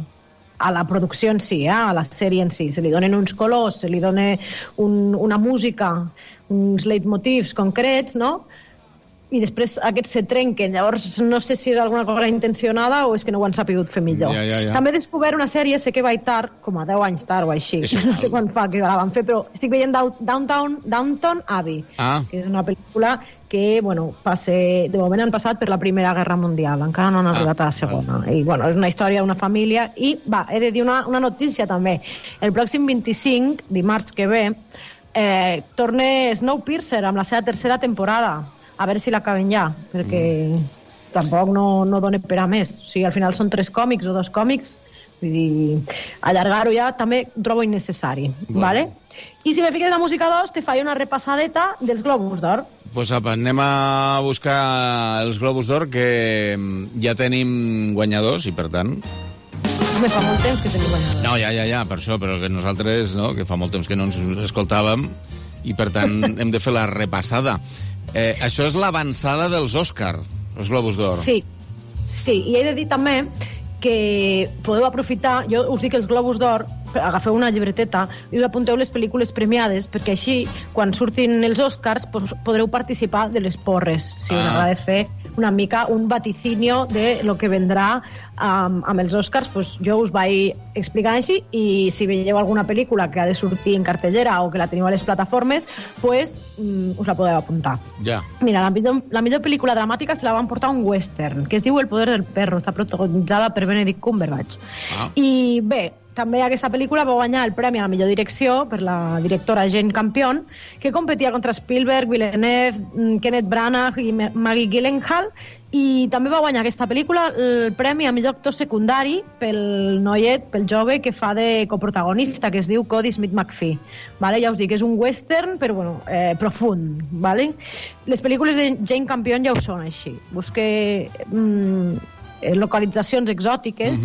O: a la producció en si, a la sèrie en si. Se li donen uns colors, se li dona una música, uns leitmotivs concrets, no? I després aquests se trenquen. Llavors no sé si és alguna cosa intencionada o és que no ho han sapigut fer millor. També he descobert una sèrie, sé que vaig tard, com a 10 anys tard o així, no sé quan fa que la van fer, però estic veient Downton Abbey, que és una pel·lícula que, bueno, de moment han passat per la Primera Guerra Mundial, encara no han arribat a la Segona. I, bueno, és una història d'una família. I, he de dir una notícia també. El pròxim 25, dimarts que ve, torna Snowpiercer amb la seva 3a temporada. a veure si l'acaben ja, perquè tampoc no dona per a més. O sigui, al final són 3 còmics o 2 còmics, vull dir, allargar-ho ja també ho trobo innecessari, ¿vale? I si me fiques la música 2, te faig una repassadeta dels Globus d'Or.
A: Pues apa, anem a buscar els Globus d'Or, que ja tenim guanyadors, i per tant...
O: Me fa molt temps que tenim guanyadors.
A: No, ja, per això, però que nosaltres, no, que fa molt temps que no ens escoltàvem, i per tant hem de fer la repassada. Això és l'avançada dels Òscar, els Globus d'Or.
O: Sí, i he de dir també que podeu aprofitar, jo us dic els Globus d'Or, agafeu una llibreteta i us apunteu les pel·lícules premiades, perquè així, quan surtin els Oscars, podreu participar de les porres. Si us agrada fer una mica un vaticinio de lo que vendrà amb els Oscars, jo us vaig explicant així, i si veieu alguna pel·lícula que ha de sortir en cartellera o que la teniu a les plataformes, us la podeu apuntar.
A: Ja.
O: Mira, la millor pel·lícula dramàtica se la van portar un western, que es diu El poder del perro, està protagonitzada per Benedict Cumberbatch. I bé, també aquesta pel·lícula va guanyar el premi a la millor direcció per la directora Jane Campion, que competia contra Spielberg, Villeneuve, Kenneth Branagh i Maggie Gyllenhaal, i també va guanyar aquesta pel·lícula el premi a millor actor secundari pel noiet, pel jove que fa de coprotagonista, que es diu Cody Smith-McPhee. Vale? Ja us dic, és un western, però bueno, profund. Vale? Les pel·lícules de Jane Campion ja ho són així. Busque localitzacions exòtiques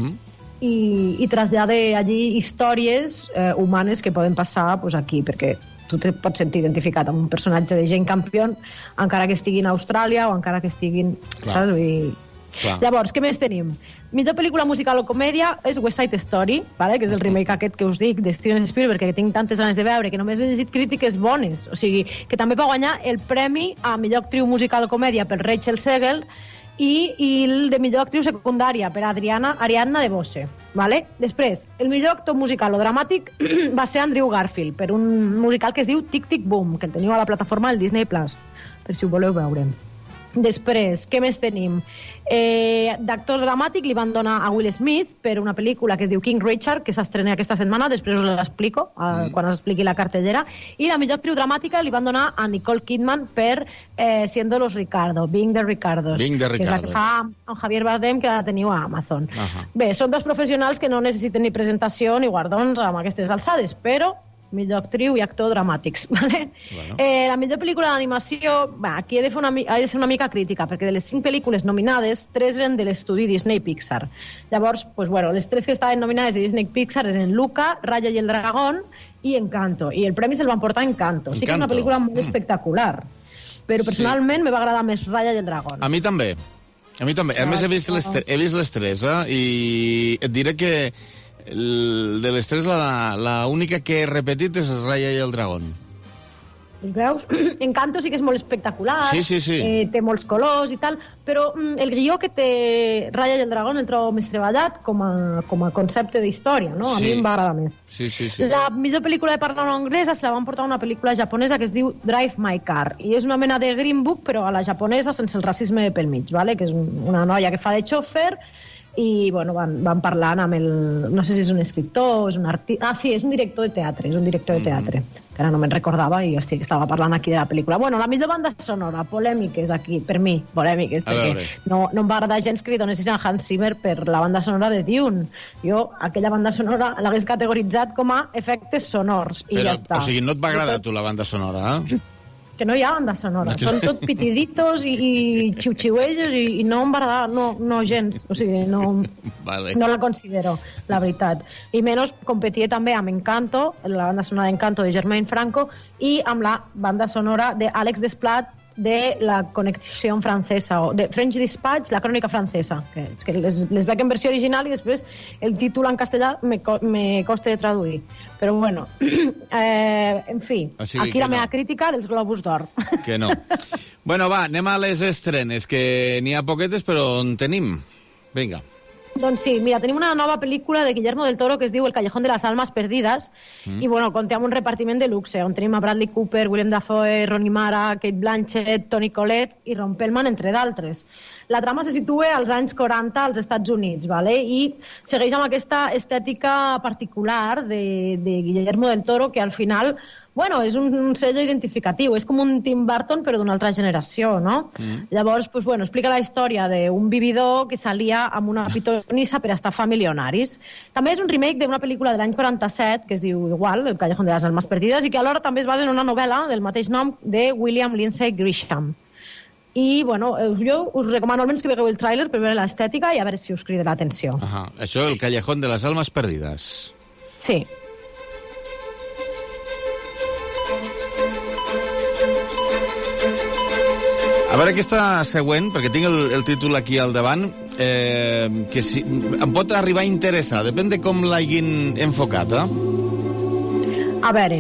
O: i trasllade allí històries humanes que poden passar aquí, perquè tu te pots sentir identificat amb un personatge de Jane Campion, encara que estigui en Austràlia o encara que estiguin... Saps? Llavors, què més tenim? Millor pel·lícula musical o comèdia és West Side Story, vale? Que és el remake aquest que us dic de Steven Spielberg, que tinc tantes ganes de veure, que només he llegit crítiques bones. O sigui, que també va guanyar el premi a millor actriu musical o comèdia per Rachel Zegel, i el de millor actriu secundària per Ariadna DeBose. Vale? Després, el millor actor musical o dramàtic va ser Andrew Garfield, per un musical que es diu Tic Tic Boom, que el teniu a la plataforma del Disney Plus, per si ho voleu veure. Després, què més tenim? D'actor dramàtic li van donar a Will Smith per una pel·lícula que es diu King Richard, que s'estrena aquesta setmana, després us l'explico quan us expliqui la cartellera, i la millor actriu dramàtica li van donar a Nicole Kidman per Siendo los Ricardo, Being the Ricardos, que és la que fa amb Javier Bardem, que la teniu a Amazon. Bé, són dos professionals que no necessiten ni presentació ni guardons amb aquestes alçades, però millor actriu i actor dramàtics. Vale? La millor pel·lícula d'animació, aquí he de ser una mica crítica, perquè de les 5 pel·lícules nominades, 3 eren de l'estudi Disney Pixar. Llavors, les 3 que estaven nominades de Disney Pixar eren Luca, Raya y el Dragón i Encanto. I el premi se'l van portar a Encanto. Sí que és una pel·lícula molt espectacular, però personalment me va agradar més Raya y el Dragón.
A: A mi també. A més, he vist les 3, i et diré que de les 3 la única que he repetit és Raya i el Dragón.
O: Veus? Encanto sí que és molt espectacular,
A: sí.
O: Té molts colors i tal, però el guió que té Raya i el Dragón el trobo més treballat com a concepte d'història, no? A mi em va agradar més.
A: Sí.
O: La millor pel·lícula de parla anglesa se la van portar una pel·lícula japonesa que es diu Drive My Car, i és una mena de Green Book, però a la japonesa sense el racisme pel mig, vale? Que és una noia que fa de xòfer, i bueno, van parlant amb no sé si és un escriptor, és un artista... Sí, és un director de teatre, que ara no me'n recordava i estava parlant aquí de la pel·lícula. Bueno, la millor banda sonora, polèmiques aquí, per mi, polèmiques, perquè no em va agradar gens que li donessin a Hans Zimmer per la banda sonora de Dune. Jo aquella banda sonora l'hagués categoritzat com a efectes sonors, i ja està.
A: O sigui, no et va agradar tu la banda sonora,
O: Que no hi ha banda sonora, són tot pitiditos i xiu-xiuellos i no em va agradar, no gens, o sigui, no la considero, la veritat. I menys competia també amb Encanto, la banda sonora d'Encanto de Germaine Franco, i amb la banda sonora d'Àlex Desplat de la Connexió francesa, o de French Dispatch, la crònica francesa, que les veig en versió original i després el títol en castellà me costa de traduir. Però bueno, en fi, aquí la meva crítica dels Globus d'Or.
A: Que no. Bueno, va, anem a les estrenes, que n'hi ha poquetes, però en tenim. Vinga.
O: Doncs sí, mira, tenim una nova pel·lícula de Guillermo del Toro que es diu El callejón de las almas perdidas, i bueno, compta amb un repartiment de luxe, on tenim a Bradley Cooper, Willem Dafoe, Rooney Mara, Kate Blanchett, Toni Collette i Ron Perlman, entre d'altres. La trama se situa als anys 40 als Estats Units, vale? I segueix amb aquesta estètica particular de Guillermo del Toro, que al final Bueno, és un sello identificatiu, és com un Tim Burton però d'una altra generació, no? Llavors, pues, bueno, explica la història d'un vividor que s'alia amb una pitonissa per estafar milionaris. També és un remake d'una pel·lícula de l'any 47 que es diu igual, El callejón de las almas perdidas, i que alhora també es basa en una novel·la del mateix nom de William Lindsay Grisham. I, bueno, jo us recomano almenys que vegeu el tràiler per veure l'estètica i a veure si us crida l'atenció.
A: Això, El callejón de las almas perdidas.
O: Sí.
A: A veure aquesta següent, perquè tinc el títol aquí al davant, que si, em pot arribar a interessar, depèn de com l'hagin enfocat,
O: A veure,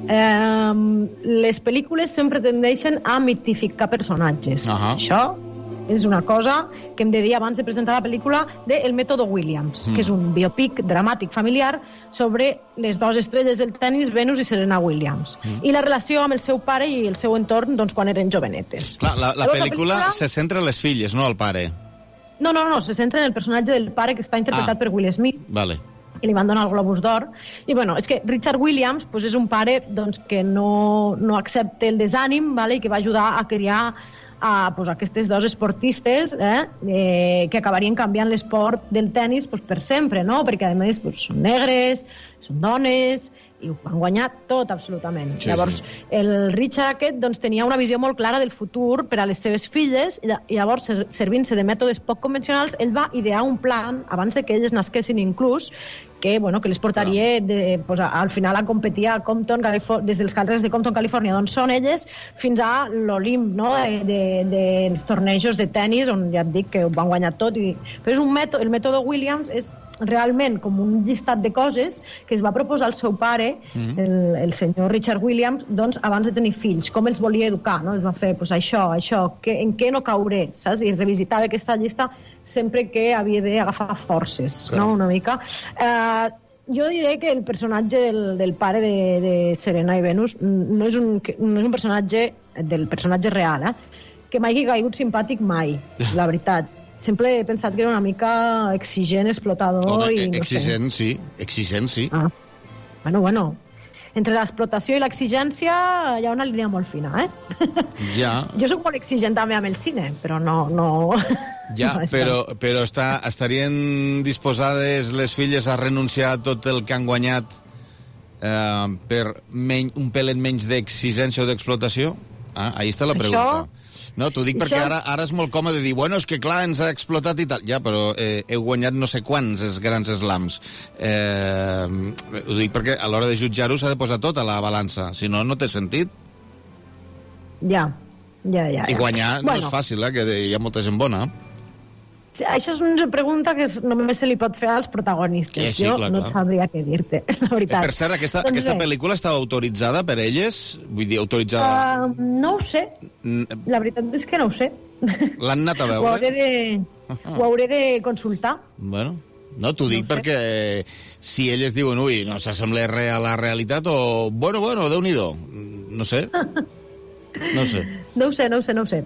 O: les pel·lícules sempre tendeixen a mitificar personatges. Això és una cosa que hem de dir abans de presentar la pel·lícula de El mètode Williams, que és un biopic dramàtic familiar sobre les dues estrelles del tennis, Venus i Serena Williams, i la relació amb el seu pare i el seu entorn doncs, quan eren jovenetes.
A: Clar, la pel·lícula se centra en les filles, no al pare.
O: No, se centra en el personatge del pare, que està interpretat per Will Smith.
A: Vale.
O: Que li van donar el Globus d'Or. I bueno, és que Richard Williams pues, és un pare doncs, que no accepta el desànim, vale? I que va ajudar a criar pues, aquestes dos esportistes que acabarien canviant l'esport del tennis pues, per sempre, no? Perquè a més pues, són negres, són dones i ho han guanyat tot absolutament.
A: Sí,
O: llavors, el Richard aquest doncs, tenia una visió molt clara del futur per a les seves filles i llavors, servint-se de mètodes poc convencionals, ell va idear un plan abans de que elles nasquessin inclús que les portaria pues, al final a competir a Compton, des dels carrers de Compton, Califòrnia, d'on són elles, fins a l'Olimp, no? dels tornejos de tennis, on ja et dic que ho van guanyar tot. Però és el mètode Williams és realment com un llistat de coses que es va proposar el seu pare, el senyor Richard Williams, doncs, abans de tenir fills, com els volia educar, no? Es va fer pues, això, en què no cauré, saps? I revisitava aquesta llista sempre que havia d'agafar forces, no? Una mica. Jo diré que el personatge del pare de Serena i Venus no és un personatge del personatge real, que m'hagi caigut simpàtic mai, la veritat. Sempre he pensat que era una mica exigent, explotador.
A: Home,
O: i no
A: exigent, sí. Exigent, sí.
O: Bueno. Entre l'explotació i l'exigència hi ha una línia molt fina,
A: Ja.
O: Jo soc molt exigent també amb el cine, però no...
A: Ja, però estarien disposades les filles a renunciar a tot el que han guanyat per un pelet menys d'exigència o d'explotació? Ahí està la pregunta. No, t'ho dic perquè ara és molt còmode dir, bueno, és que clar, ens ha explotat i tal. Ja, però heu guanyat no sé quants grans slams. Ho dic perquè a l'hora de jutjar-ho s'ha de posar tot a la balança. Si no, no té sentit.
O: Ja.
A: I guanyar no és fàcil, que hi ha molta gent bona.
O: Això és una pregunta que només se li pot fer als protagonistes.
A: Sí,
O: jo
A: clar.
O: No sabria què dir-te, la veritat.
A: Per cert, aquesta pel·lícula està autoritzada per elles? Vull dir, autoritzada...
O: No ho sé. La veritat és que no ho sé.
A: L'han anat a veure?
O: Ho hauré de consultar.
A: Bueno, no, t'ho dic perquè si elles diuen, ui, no s'assembla res a la realitat, o, bueno, Déu-n'hi-do. No sé. No ho sé.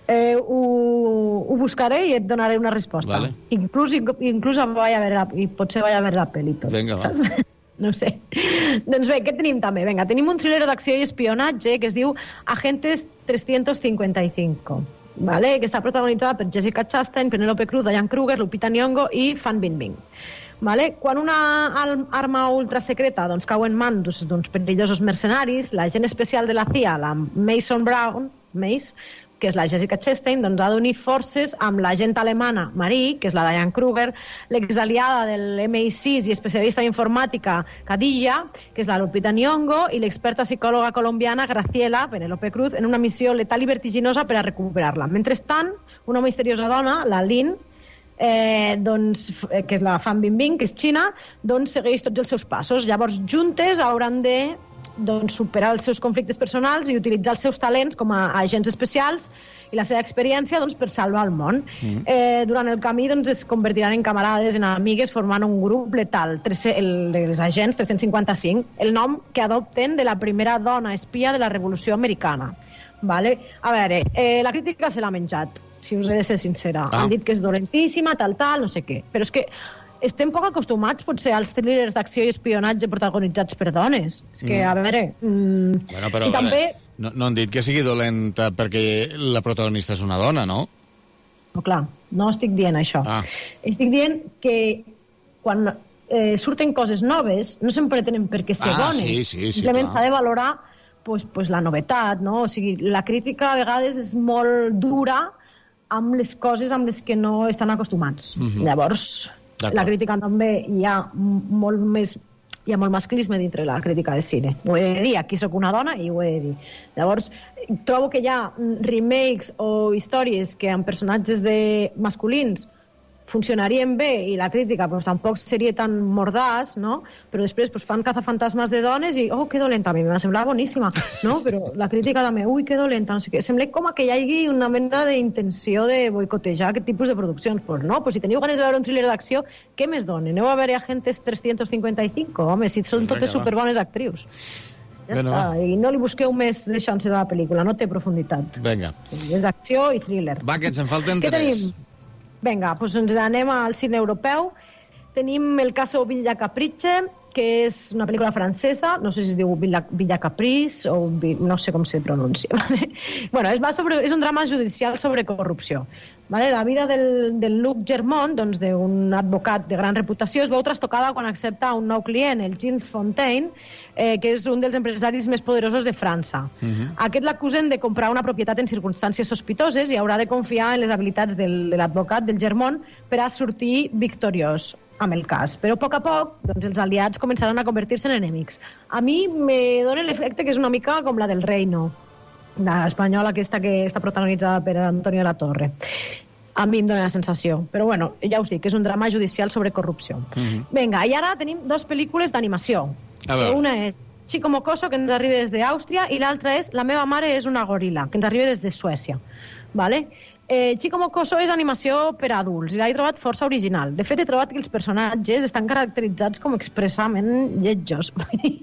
A: Ho buscaré i et donaré una resposta. Vale.
O: Inclús potser vaig a veure la pel·li tot.
A: Vinga, va.
O: No sé. Doncs bé, què tenim també? Vinga, tenim un thriller d'acció i espionatge que es diu Agentes 355. Vale? Que està protagonitzada per Jessica Chastain, Penélope Cruz, Diane Kruger, Lupita Nyong'o i Fan Bingbing. Vale? Quan una arma ultrasecreta cau en mans d'uns perillosos mercenaris, l'agent especial de la CIA, la Mace, que és la Jessica Chastain, ha d'unir forces amb l'agent alemana Marie, que és la Diane Kruger, l'exaliada del MI6 i especialista en informàtica Khadija, que és la Lupita Nyong'o, i l'experta psicòloga colombiana Graciela, Penélope Cruz, en una missió letal i vertiginosa per a recuperar-la. Mentrestant, una misteriosa dona, la Lin, que és la Fan Bingbing, que és xina, segueix tots els seus passos. Llavors, juntes hauran de superar els seus conflictes personals i utilitzar els seus talents com a agents especials i la seva experiència per salvar el món. Durant el camí es convertiran en camarades, en amigues, formant un grup letal, els agents 355, el nom que adopten de la primera dona espia de la Revolució Americana. Vale? A veure, la crítica se l'ha menjat, si us he de ser sincera. Han dit que és dolentíssima, tal, no sé què. Però és que estem poc acostumats, potser, als thrillers d'acció i espionatge protagonitzats per dones. És que, a veure...
A: Bueno, però,
O: i també...
A: no han dit que sigui dolenta perquè la protagonista és una dona, no?
O: No, clar, no estic dient això. Estic dient que quan surten coses noves, no sempre tenen per què ser dones.
A: Sí,
O: simplement s'ha de valorar pues, la novetat, no? O sigui, la crítica a vegades és molt dura amb les coses amb les que no estan acostumats. Llavors, la crítica també hi ha molt masclisme dintre la crítica de cine. Ho he de dir, aquí sóc una dona i ho he de dir. Llavors, trobo que hi ha remakes o històries que amb personatges masculins funcionarien bé i la crítica pues, tampoc seria tan mordàs, no? Però després pues, fan cazafantasmes de dones i, que dolenta, a mi m'ha semblat boníssima, no? Però la crítica també, que dolenta, no sé què. Sembla com que hi hagi una mena d'intenció de boicotejar aquest tipus de produccions. Pues no, pues si teniu ganes de veure un thriller d'acció, què més dona? Aneu a veure Agentes 355? Home, si són totes superbones actrius. Ja està, i no li busqueu més de chances a la pel·lícula, no té profunditat.
A: Vinga.
O: És acció i thriller.
A: Va, que ens en falten 3.
O: Què tenim? Vinga, doncs ens anem al cine europeu. Tenim El caso Villa Caprice, que és una pel·lícula francesa, no sé si es diu Villa Caprice o no sé com se pronuncia. Bueno, és un drama judicial sobre corrupció. La vida del Luc Germont, doncs, d'un advocat de gran reputació, es veu trastocada quan accepta un nou client, el Gilles Fontaine, que és un dels empresaris més poderosos de França. Aquest l'acusen de comprar una propietat en circumstàncies sospitoses i haurà de confiar en les habilitats de l'advocat del Germont per a sortir victoriós amb el cas. Però a poc, doncs, els aliats començaran a convertir-se en enemics. A mi me dona l'efecte que és una mica com la del Reino, l'espanyola aquesta que està protagonitzada per Antonio de la Torre. A mi em dona la sensació. Però bueno, ja us dic, que és un drama judicial sobre corrupció. Vinga, i ara tenim 2 pel·lícules d'animació. Una és Chico Mocoso, que ens arriba des d'Àustria, i l'altra és La meva mare és una goril·la, que ens arriba des de Suècia. Vale? Chico Mocoso és animació per a adults i l'he trobat força original. De fet, he trobat que els personatges estan caracteritzats com expressament lletjos.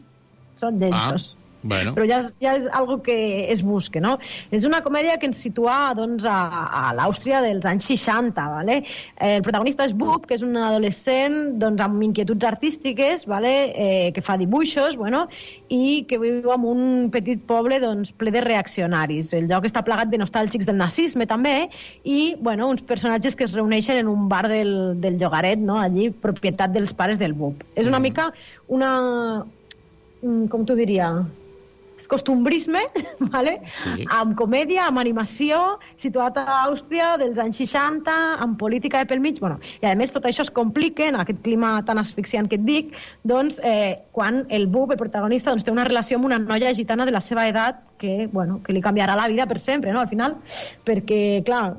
O: Són lletjos.
A: Bueno.
O: Però ja és algo que es busca, no? És una comèdia que ens situa doncs, a l'Àustria dels anys 60, ¿vale? El protagonista és Bub, que és un adolescent doncs, amb inquietuds artístiques, ¿vale? Que fa dibuixos, bueno, i que viu en un petit poble doncs, ple de reaccionaris. El lloc està plagat de nostàlgics del nazisme, també, i bueno, uns personatges que es reuneixen en un bar del llogaret, no? Allí, propietat dels pares del Bub. És una mica una... com t'ho diria... és costumbrisme, ¿vale? Sí. Amb comèdia, amb animació, situat a Àustria dels anys 60, amb política de pel mig, bueno, i a més tot això es complica en aquest clima tan asfixiant que et dic, doncs quan el Bub, el protagonista, doncs, té una relació amb una noia gitana de la seva edat que, bueno, que li canviarà la vida per sempre, no?, al final, perquè, clar,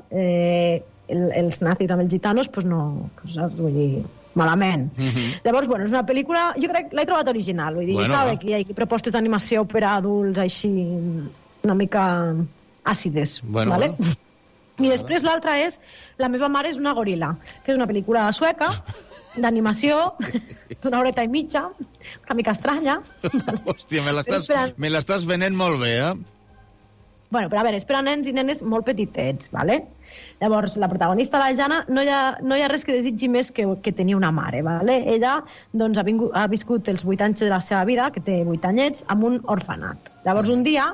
O: els nazis amb els gitanos, pues no, saps? Vull dir... malament. Llavors, bueno, és una pel·lícula, jo crec que l'he trobat original, vull dir, està bé que hi ha propostes d'animació per a adults així una mica àcides, ¿vale? I després l'altra és La meva mare és una goril·la, que és una pel·lícula sueca d'animació d'una horeta i mitja, una mica estranya.
A: Hòstia, me l'estàs venent molt bé,
O: Bueno, però a veure, és per a nens i nenes molt petitets, ¿vale? Llavors, la protagonista, la Jana, no hi ha res que desitgi més que tenir una mare, ¿vale? Ella doncs, ha viscut els 8 anys de la seva vida, que té 8 anyets, amb un orfenat. Llavors, un dia,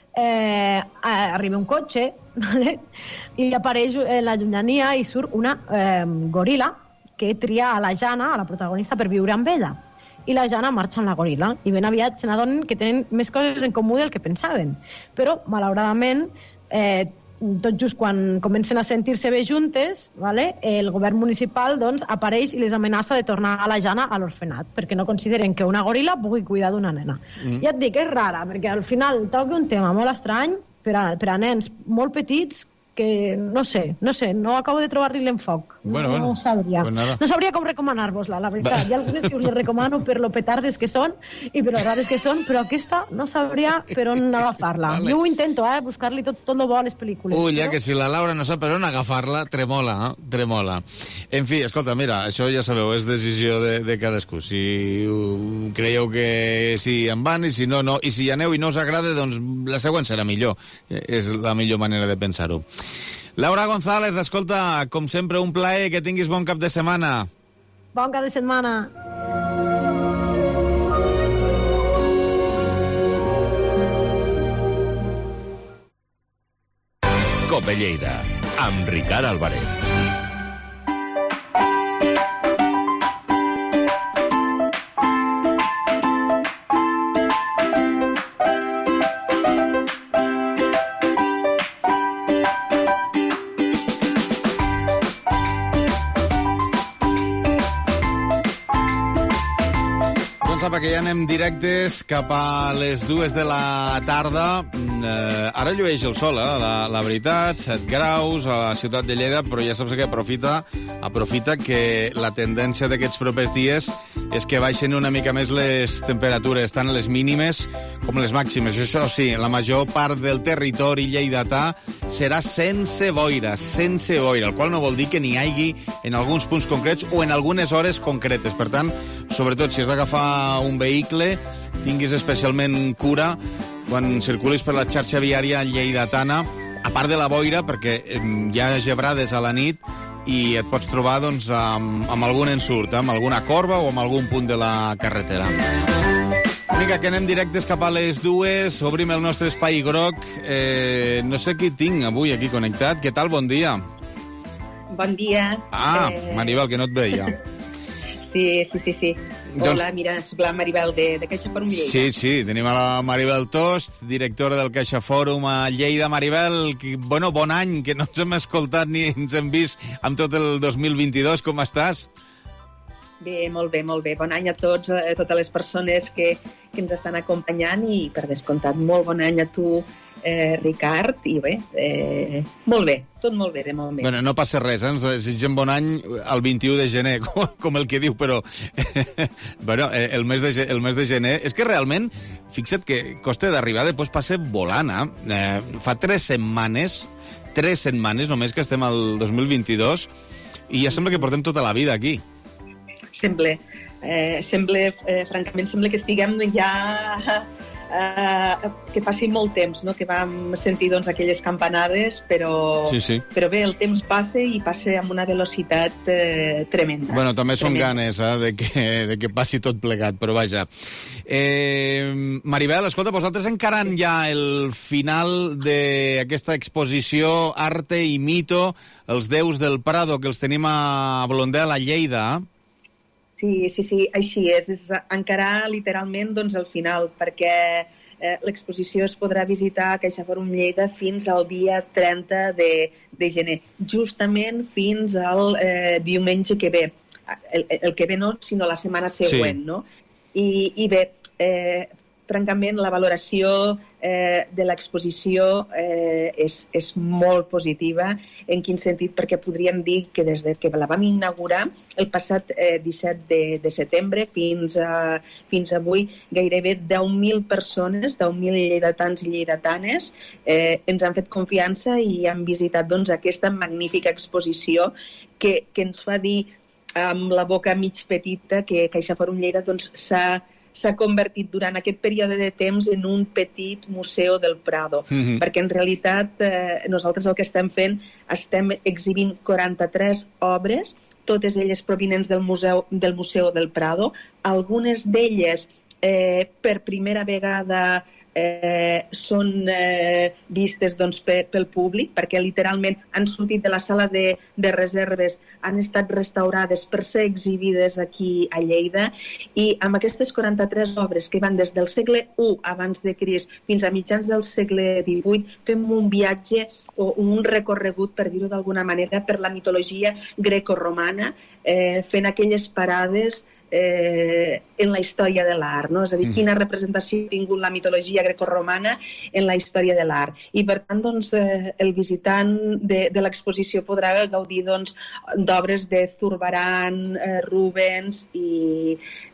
O: arriba un cotxe, ¿vale? I apareix en la llunyania i surt una goril·la que tria a la Jana, a la protagonista, per viure amb ella. I la Jana marxa amb la goril·la i ben aviat se n'adonen que tenen més coses en comú del que pensaven. Però, malauradament, tot just quan comencen a sentir-se bé juntes, ¿vale? El govern municipal doncs, apareix i les amenaça de tornar a la Jana a l'orfenat, perquè no consideren que una goril·la pugui cuidar d'una nena. Ja et dic, és rara, perquè al final toca un tema molt estrany per a nens molt petits que no sé, no acabo de trobar-li l'enfoc. No sabria. Pues no sabria com recomanar-vos-la, la veritat. Hi ha algunes que us les recomano per lo petardes que són i per lo rares que són, però aquesta no sabria per on agafar-la. Vale. Jo ho intento, buscar-li tot lo bo a les pel·lícules.
A: Ja que si la Laura no sap per on agafar-la, tremola, tremola. En fi, escolta, mira, això ja sabeu, és decisió de cadascú. Si creieu que sí, en van, i si no, no. I si hi aneu i no us agrada, doncs la següent serà millor. És la millor manera de pensar-ho. Laura González, escolta, com sempre, un plaer, que tinguis bon cap de setmana.
O: Bon cap de setmana.
B: Cope Lleida, amb Ricard Álvarez.
A: Que ja anem directes cap a les 2 de la tarda. Ara llueix el sol, la veritat, 7 graus a la ciutat de Lleida, però ja saps que aprofita que la tendència d'aquests propers dies és que baixen una mica més les temperatures, tant les mínimes com les màximes. Això sí, la major part del territori lleidatà serà sense boira, el qual no vol dir que n'hi hagi en alguns punts concrets o en algunes hores concretes. Per tant, sobretot si has d'agafar un vehicle, tinguis especialment cura quan circulis per la xarxa viària lleidatana, a part de la boira, perquè hi ha gebrades a la nit i et pots trobar doncs, amb algun ensurt, amb alguna corba o amb algun punt de la carretera. Vinga, que anem directes cap a les 2, obrim el nostre espai groc. No sé qui tinc avui aquí connectat. Què tal? Bon dia.
P: Bon dia.
A: Maribel, que no et veia.
P: Sí. Hola, mira, soc la Maribel de CaixaFòrum Lleida.
A: Sí, tenim a la Maribel Tost, directora del CaixaFòrum a Lleida. Maribel, bon any, que no ens hem escoltat ni ens hem vist amb tot el 2022. Com estàs?
P: Bé, molt bé. Bon any a tots, a totes les persones que ens estan acompanyant i, per descomptat, molt bon any a tu, Ricard, i bé, molt bé, tot molt bé, de moment.
A: Bueno, no passa res, ens desitgem bon any el 21 de gener, com el que diu, però bueno, el mes de gener, és que realment, fixa't que costa d'arribar, després passa volant, fa 3 setmanes només que estem al 2022, i ja sembla que portem tota la vida aquí.
P: Francament, sembla que estiguem ja... que passi molt temps, no? Que vam sentir doncs, aquelles campanades, però bé, el temps passa i passa amb una velocitat tremenda.
A: Bueno, també són ganes de que passi tot plegat, però vaja. Maribel, escolta, vosaltres encarant ja el final d'aquesta exposició Arte i Mito, els déus del Prado, que els tenim a Blondel, a Lleida.
P: Sí, així és encarar literalment doncs, el final, perquè l'exposició es podrà visitar a CaixaFòrum Lleida fins al dia 30 de gener, justament fins al diumenge que ve. El que ve no, sinó la setmana següent, no? I bé, francament, la valoració de l'exposició és molt positiva. En quin sentit? Perquè podríem dir que des que la vam inaugurar el passat 17 de setembre fins avui, gairebé 10.000 persones, 10.000 lleidatans i lleidatanes ens han fet confiança i han visitat doncs, aquesta magnífica exposició que ens fa dir amb la boca mig petita que CaixaFòrum Lleida doncs, s'ha convertit durant aquest període de temps en un petit museu del Prado, perquè en realitat nosaltres el que estem fent, estem exhibint 43 obres, totes elles provinents del Museu del Prado, algunes d'elles per primera vegada són vistes doncs, pel públic, perquè literalment han sortit de la sala de reserves, han estat restaurades per ser exhibides aquí a Lleida, i amb aquestes 43 obres que van des del segle I abans de Crist fins a mitjans del segle XVIII, fem un viatge o un recorregut, per dir-ho d'alguna manera, per la mitologia grecorromana, fent aquelles parades en la història de l'art, no? És a dir, quina representació ha tingut la mitologia grecorromana en la història de l'art. I per tant, doncs, el visitant de l'exposició podrà gaudir doncs, d'obres de Zurbarán, Rubens i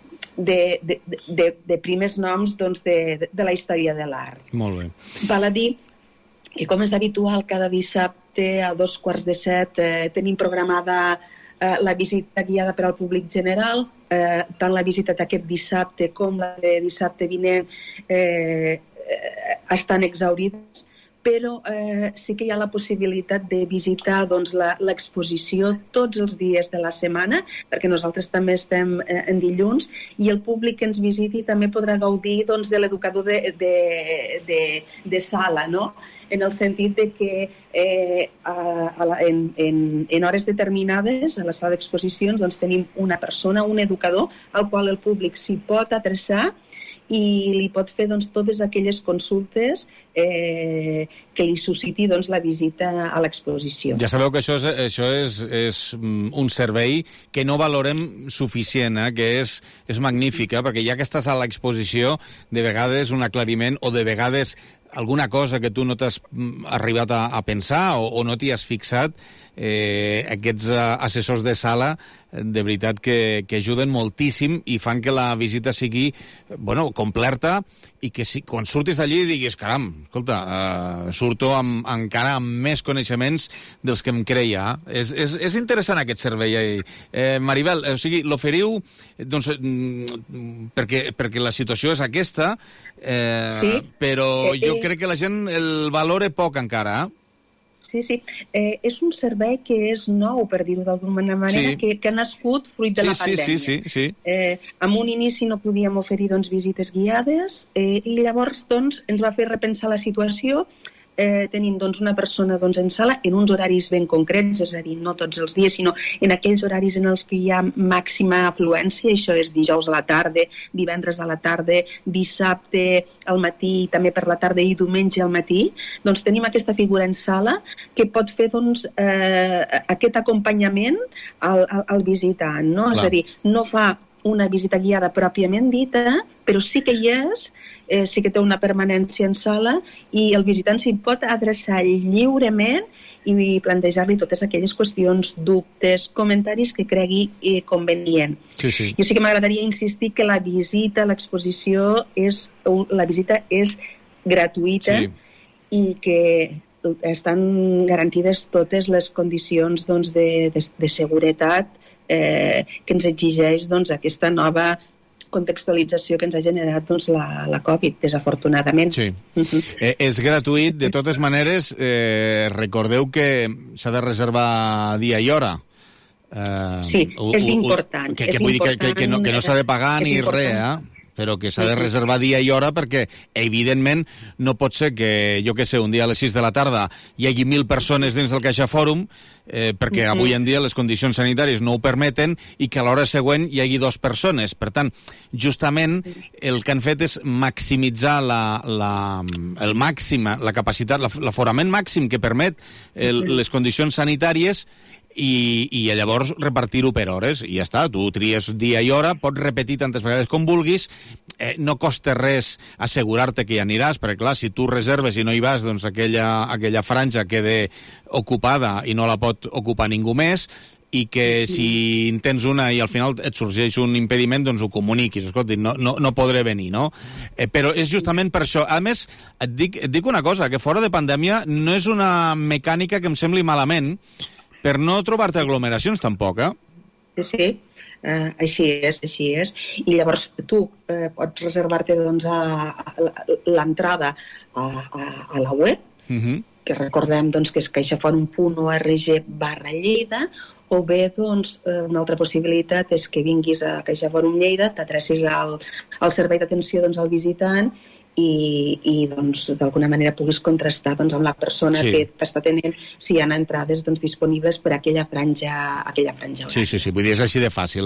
P: de primers noms doncs, de la història de l'art.
A: Molt bé.
P: Val a dir que, com és habitual, cada dissabte a 6:45 tenim programada la visita guiada per al públic general, tant la visita d'aquest dissabte com la de dissabte vinent estan exaurides, però sí que hi ha la possibilitat de visitar doncs, l'exposició tots els dies de la setmana, perquè nosaltres també estem en dilluns, i el públic que ens visiti també podrà gaudir doncs, de l'educador de sala, no? En el sentit de que en hores determinades, a la sala d'exposicions, doncs, tenim una persona, un educador, al qual el públic s'hi pot adreçar i li pot fer doncs, totes aquelles consultes que li susciti doncs, la visita a l'exposició.
A: Ja sabeu que això és un servei que no valorem suficient, que és magnífica, perquè ja que estàs a l'exposició, de vegades un aclariment o de vegades alguna cosa que tu no t'has arribat a pensar o no t'hi has fixat, aquests assessors de sala de veritat que ajuden moltíssim i fan que la visita sigui completa i que quan surtis d'allí diguis, caram, escolta, surto encara amb més coneixements dels que em creia. És interessant aquest servei. Maribel, o sigui, l'oferiu doncs, perquè la situació és aquesta, però jo crec que la gent el valora poc encara,
P: Sí. És un servei que és nou, per dir-ho d'alguna manera, que ha nascut fruit de la pandèmia.
A: Sí.
P: En un inici no podíem oferir visites guiades i llavors ens va fer repensar la situació tenint una persona en sala en uns horaris ben concrets, és a dir, no tots els dies, sinó en aquells horaris en els que hi ha màxima afluència, això és dijous a la tarda, divendres a la tarda, dissabte al matí, també per la tarda i diumenge al matí, doncs tenim aquesta figura en sala que pot fer aquest acompanyament al visitant, no? És a dir, no fa una visita guiada pròpiament dita, però sí que hi és, sí que té una permanència en sala i el visitant s'hi pot adreçar lliurement i plantejar-li totes aquelles qüestions, dubtes, comentaris que cregui convenient.
A: Sí.
P: Jo sí que m'agradaria insistir que la visita a l'exposició és gratuïta i que estan garantides totes les condicions de seguretat que ens exigeix aquesta nova contextualització que ens ha generat la Covid, desafortunadament.
A: Sí. És gratuït, de totes maneres, recordeu que s'ha de reservar dia i hora.
P: Sí, és important.
A: Vull dir que no s'ha de pagar ni res, però que s'ha de reservar dia i hora perquè, evidentment, no pot ser que, jo què sé, un dia a les 6 de la tarda hi hagi 1.000 persones dins del CaixaForum perquè avui en dia les condicions sanitàries no ho permeten i que a l'hora següent hi hagi 2 persones. Per tant, justament el que han fet és maximitzar la capacitat, l'aforament màxim que permet les condicions sanitàries i llavors repartir-ho per hores i ja està, tu tries dia i hora, pots repetir tantes vegades com vulguis, no costa res assegurar-te que hi aniràs, perquè clar, si tu reserves i no hi vas, doncs aquella franja queda ocupada i no la pot ocupar ningú més, i que si en tens una i al final et sorgeix un impediment, doncs ho comuniquis. Escolta, no podré venir, no? Però és justament per això. A més, et dic una cosa, que fora de pandèmia no és una mecànica que em sembli malament, per no trobar-te aglomeracions tampoc,
P: Sí, així és. I llavors tu pots reservar-te l'entrada a la web, que recordem que és caixaforum.org/Lleida, o bé una altra possibilitat és que vinguis a CaixaForum Lleida, t'adrecis al servei d'atenció al visitant i d'alguna manera puguis contrastar amb la persona que t'està tenint si hi ha entrades disponibles per a aquella franja horària.
A: Sí, vull dir, és així de fàcil.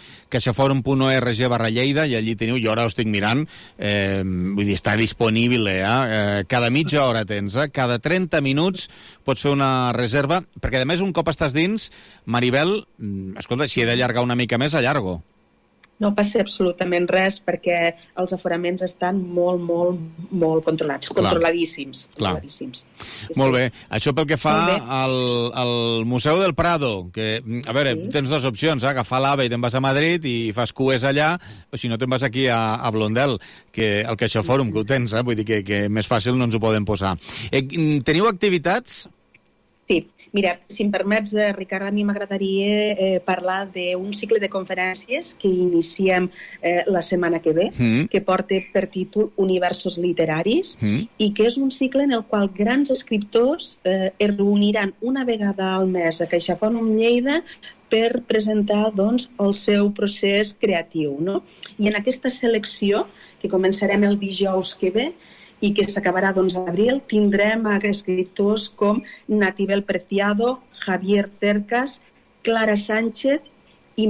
A: caixaforum.org/Lleida i allí teniu, jo ara ho estic mirant, vull dir, està disponible, cada mitja hora tens, cada 30 minuts pots fer una reserva, perquè a més un cop estàs dins, Maribel, escolta, si he d'allargar una mica més, allargo.
P: No passa absolutament res perquè els aforaments estan molt controlats, controladíssims.
A: Sí. Molt bé. Això pel que fa al Museu del Prado, que, a veure, tens 2 opcions, agafar l'AVE i te'n vas a Madrid i fas cues allà, o si no te'n vas aquí a Blondel, que al CaixaForum, que ho tens, vull dir que més fàcil no ens ho podem posar. Teniu activitats?
P: Sí, mira, si em permets, Ricard, a mi m'agradaria parlar d'un cicle de conferències que iniciem la setmana que ve, que porta per títol Universos literaris, i que és un cicle en el qual grans escriptors es reuniran una vegada al mes a CaixaForum Lleida per presentar doncs, el seu procés creatiu. No? I en aquesta selecció, que començarem el dijous que ve, i que s'acabarà doncs, a abril, tindrem escriptors com Natibel Preciado, Javier Cercas, Clara Sánchez i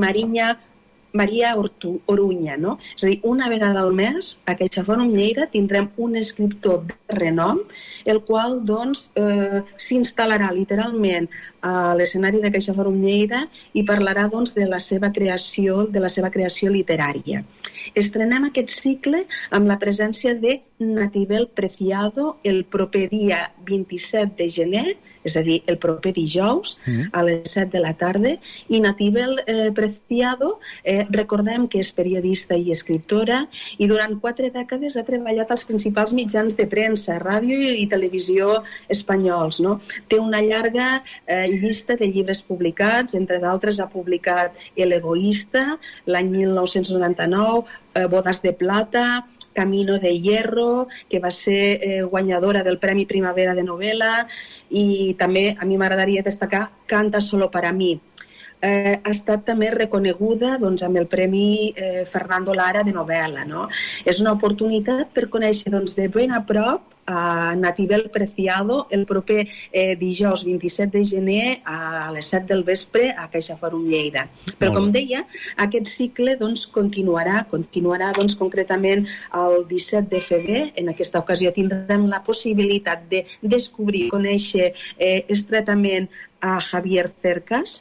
P: Maria Oruña. No? És a dir, una vegada al mes, a CaixaForum Lleida tindrem un escriptor de renom, el qual doncs, s'instal·larà literalment a l'escenari de CaixaForum Lleida i parlarà doncs, de la seva creació literària. Estrenem aquest cicle amb la presència de Natibel Preciado el proper dia 27 de gener, és a dir, el proper dijous, a les 7 de la tarda, i Natibel Preciado, recordem que és periodista i escriptora, i durant 4 dècades ha treballat als principals mitjans de premsa, ràdio i televisió espanyols. No? Té una llarga llista de llibres publicats, entre d'altres ha publicat El egoísta, l'any 1999, Bodas de plata, Camino de hierro, que va ser guanyadora del Premi Primavera de novel·la, i també a mi m'agradaria destacar Canta solo para mí. Ha estat també reconeguda doncs, amb el Premi Fernando Lara de novel·la. No? És una oportunitat per conèixer doncs, de ben a prop a Natibel Preciado el proper dijous 27 de gener a les 7 del vespre a CaixaForum Lleida. Però com deia, aquest cicle doncs, continuarà doncs, concretament el 17 de febrer. En aquesta ocasió tindrem la possibilitat de descobrir, conèixer estretament a Javier Cercas.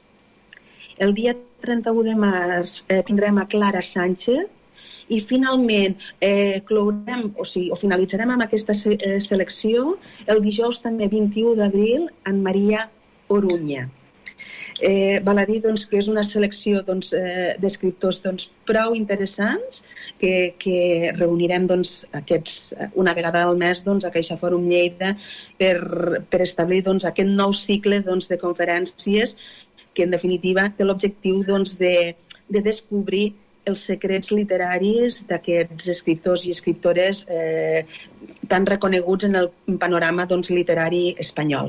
P: El dia 31 de març tindrem a Clara Sánchez i finalment finalitzarem amb aquesta selecció el dijous també 21 d'abril en Maria Oruña. Val a dir doncs, que és una selecció d'escriptors prou interessants que reunirem una vegada al mes a CaixaForum Lleida per establir aquest nou cicle de conferències que en definitiva té l'objectiu de descobrir els secrets literaris d'aquests escriptors i escriptores tan reconeguts en el panorama literari espanyol.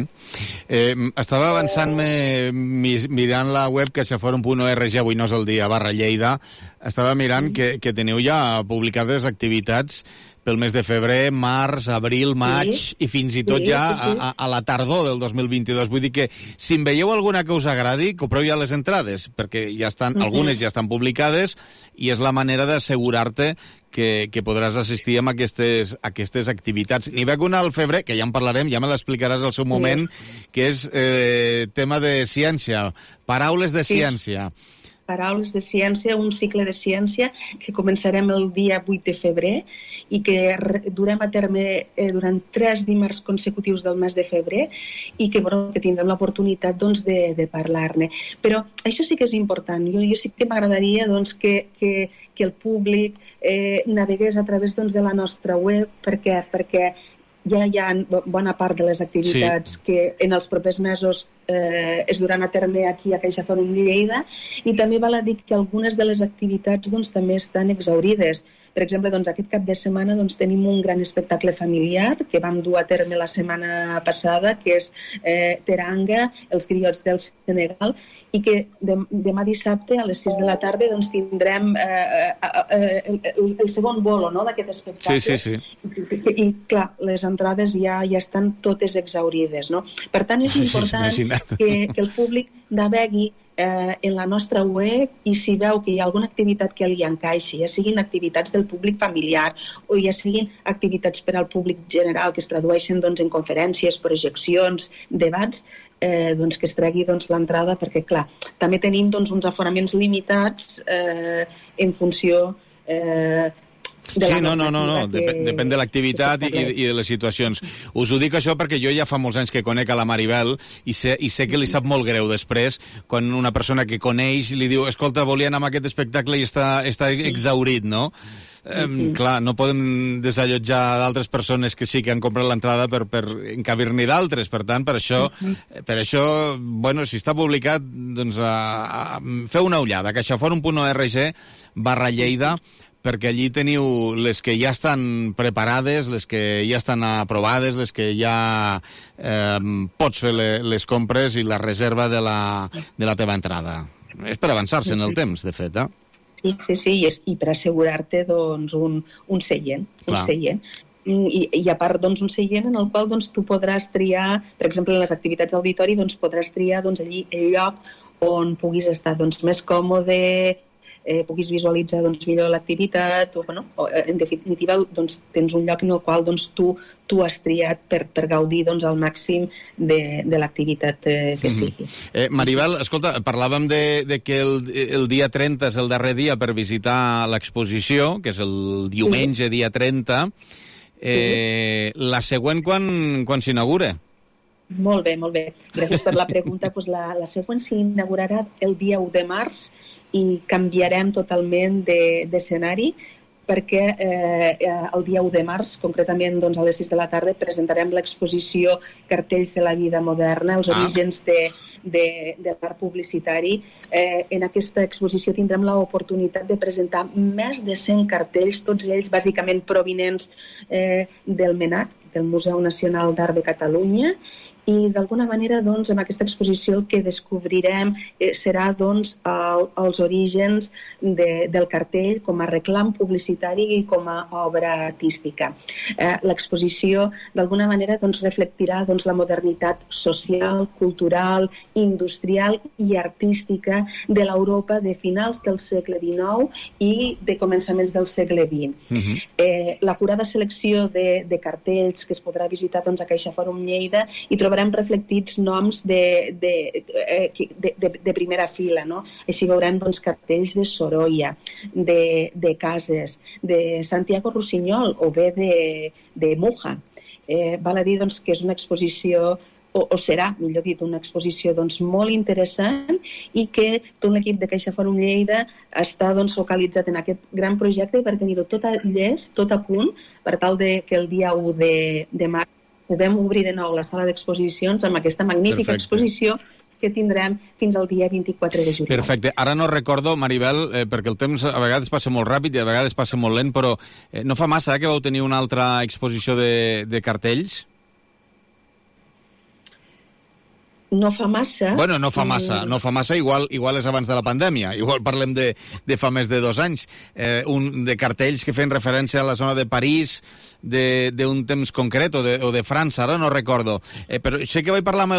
A: Estava avançant-me mirant la web caixaforum.org, avui no és el dia, /Lleida, estava mirant que teniu ja publicades activitats pel mes de febrer, març, abril, maig i fins i tot ja a la tardor del 2022. Vull dir que si em veieu alguna que us agradi, compreu ja les entrades, perquè ja estan, algunes ja estan publicades i és la manera d'assegurar-te que podràs assistir a aquestes activitats. N'hi veig una al febrer, que ja en parlarem, ja me l'explicaràs al seu moment, que és tema de ciència, paraules de ciència.
P: Paraules de ciència, un cicle de ciència que començarem el dia 8 de febrer i que durem a terme durant 3 dimarts consecutius del mes de febrer i que tindrem l'oportunitat de parlar-ne. Però això sí que és important. Jo sí que m'agradaria que el públic navegués a través de la nostra web perquè ja hi ha bona part de les activitats que en els propers mesos es duran a terme aquí a CaixaForum Lleida i també val a dir que algunes de les activitats també estan exhaurides. Per exemple, aquest cap de setmana tenim un gran espectacle familiar que vam dur a terme la setmana passada, que és Teranga, els griots del Senegal, i que demà dissabte a les 6 de la tarda tindrem el segon bolo d'aquest espectacle.
A: Sí.
P: I clar, les entrades ja estan totes exhaurides. Per tant, és important que el públic navegui en la nostra web i si veu que hi ha alguna activitat que li encaixi, ja siguin activitats del públic familiar o ja siguin activitats per al públic general que es tradueixen en conferències, projeccions, debats, que es tregui l'entrada perquè, clar, també tenim uns aforaments limitats en funció
A: depèn de l'activitat i de les situacions. Us ho dic això perquè jo ja fa molts anys que conec a la Maribel i sé que li sap molt greu després quan una persona que coneix li diu escolta, volia anar a aquest espectacle i està exhaurit, no? Clar, no podem desallotjar d'altres persones que sí que han comprat l'entrada per encabir-n'hi d'altres. Per tant, per això, bueno, si està publicat, doncs feu una ullada, caixaforum.org/Lleida, perquè allí teniu les que ja estan preparades, les que ja estan aprovades, les que ja pots fer les compres i la reserva de la teva entrada. És per avançar-se en el temps, de fet,
P: Sí, i per assegurar-te doncs, un seient. I a part, doncs, un seient en el qual doncs, tu podràs triar, per exemple, en les activitats d'auditori, doncs, podràs triar doncs, allí el lloc on puguis estar doncs, més còmode, puguis visualitzar doncs, millor l'activitat, o en definitiva doncs, tens un lloc en el qual doncs, tu has triat per gaudir doncs, al màxim de l'activitat que sigui.
A: Maribel, escolta, parlàvem de que el dia 30 és el darrer dia per visitar l'exposició, que és el diumenge, dia 30. La següent quan s'inaugura?
P: Molt bé. Gràcies per la pregunta. Pues la següent s'inaugurarà el dia 1 de març i canviarem totalment d'escenari perquè el dia 1 de març, concretament doncs, a les 6 de la tarda, presentarem l'exposició Cartells de la vida moderna, els orígens de l'art publicitari. En aquesta exposició tindrem l'oportunitat de presentar més de 100 cartells, tots ells bàsicament provinents del MNAC, del Museu Nacional d'Art de Catalunya, i d'alguna manera doncs, amb aquesta exposició el que descobrirem serà doncs, els orígens del cartell com a reclam publicitari i com a obra artística. L'exposició d'alguna manera doncs, reflectirà doncs, la modernitat social, cultural, industrial i artística de l'Europa de finals del segle XIX i de començaments del segle XX. L'acurada selecció de cartells que es podrà visitar doncs, a CaixaForum Lleida i trobarem reflectits noms de primera fila, no? Així veurem doncs, cartells de Sorolla, de Cases, de Santiago Rossinyol o bé de Muja. Val a dir doncs, que és una exposició o serà, millor dit, una exposició doncs, molt interessant i que tot l'equip de CaixaForum Lleida està doncs, focalitzat en aquest gran projecte per tenir-ho tot a llest, tot a punt, per tal que el dia 1 de març podem obrir de nou la sala d'exposicions amb aquesta magnífica exposició que tindrem fins al dia 24 de juliol.
A: Perfecte. Ara no recordo, Maribel, perquè el temps a vegades passa molt ràpid i a vegades passa molt lent, però no fa massa que vau tenir una altra exposició de cartells?
P: No fa massa.
A: Bueno, no fa massa, igual és abans de la pandèmia, igual parlem de fa més de 2 anys, de cartells que feien referència a la zona de París, d'un temps concret, o de França, ara no recordo. Però sé que vaig parlar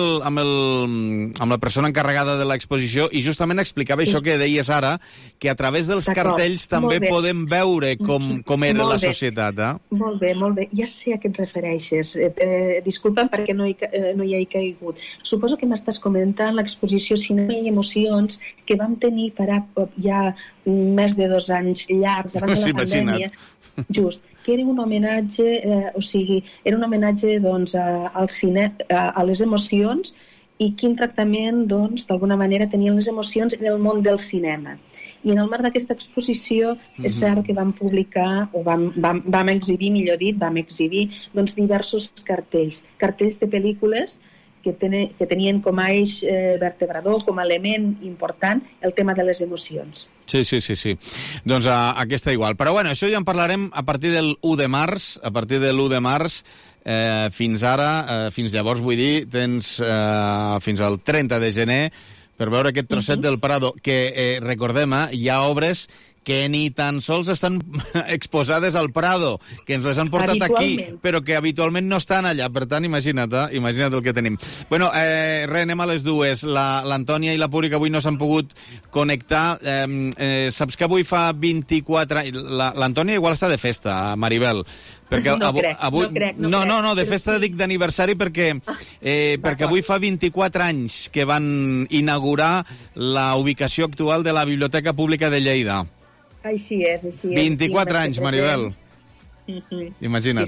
A: amb la persona encarregada de l'exposició i justament explicava això que deies ara, que a través dels cartells també podem veure com era la societat.
P: Molt bé, ja sé a què et refereixes. Disculpa'm perquè no hi he caigut. Suposo que m'estàs comentant l'exposició Cinema i Emocions que vam tenir ja més de 2 anys llargs abans de la pandèmia. Just, que era un homenatge, era un homenatge doncs, al cine, a les emocions i quin tractament, doncs, d'alguna manera tenien les emocions en el món del cinema. I en el marc d'aquesta exposició és cert que vam publicar, o vam exhibir, millor dit, doncs, diversos cartells de pel·lícules que tenien com a eix vertebrador, com a element important, el tema de les emocions.
A: Sí. Doncs aquesta igual. Però bueno, això ja en parlarem a partir del 1 de març. A partir de l'1 de març, fins ara, fins llavors, vull dir, tens fins al 30 de gener per veure aquest trosset del Prado, que, recordem, hi ha obres que ni tan sols estan exposades al Prado, que ens les han portat aquí, però que habitualment no estan allà. Per tant, imagina't el que tenim. Bueno, anem a les dues. L'Antònia i la Puri, que avui no s'han pogut connectar. Saps que avui fa 24 anys... L'Antònia igual està de festa, Maribel. Perquè
P: no crec.
A: No, de festa dic d'aniversari perquè avui fa 24 anys que van inaugurar la ubicació actual de la Biblioteca Pública de Lleida.
P: Així és.
A: 24 anys, Maribel. Imagina't.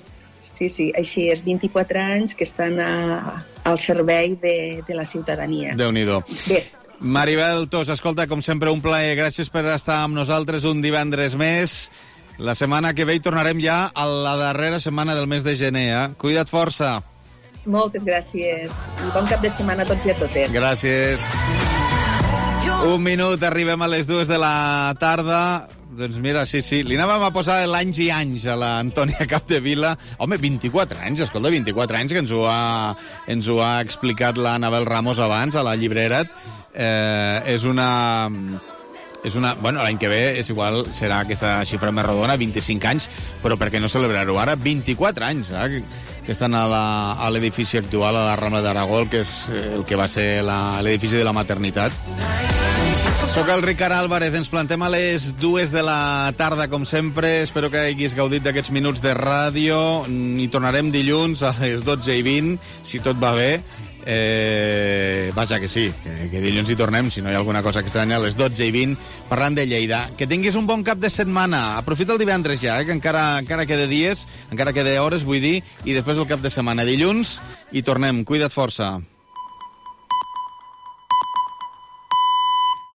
P: Sí, així és. 24 anys que estan al servei de la ciutadania.
A: Déu-n'hi-do.
P: Bé.
A: Maribel Tos, escolta, com sempre, un plaer. Gràcies per estar amb nosaltres un divendres més. La setmana que ve hi tornarem ja a la darrera setmana del mes de gener. Cuida't força.
P: Moltes gràcies. I bon cap de setmana a tots i a totes.
A: Gràcies. Un minut, arribem a les 2 de la tarda. Doncs mira, sí, li anàvem a posar l'anys i anys a l'Antònia Capdevila. Home, 24 anys, escolta, 24 anys, que ens ho ha explicat l'Anabel Ramos abans, a la llibrera. És una... Bueno, l'any que ve és igual, serà aquesta xifra més rodona, 25 anys, però per què no celebrar-ho ara? 24 anys, que estan a l'edifici actual, a la Rambla d'Aragó, que és el que va ser l'edifici de la maternitat. Soc el Ricard Álvarez, ens plantem a les 2 de la tarda, com sempre. Espero que hagis gaudit d'aquests minuts de ràdio. Hi tornarem dilluns a les 12:20, si tot va bé. Vaja que sí, que dilluns hi tornem, si no hi ha alguna cosa estranya, a les 12:20, parlant de Lleida. Que tinguis un bon cap de setmana. Aprofita el divendres ja, que encara queda dies, encara queda hores, vull dir, i després el cap de setmana. Dilluns hi tornem. Cuida't força.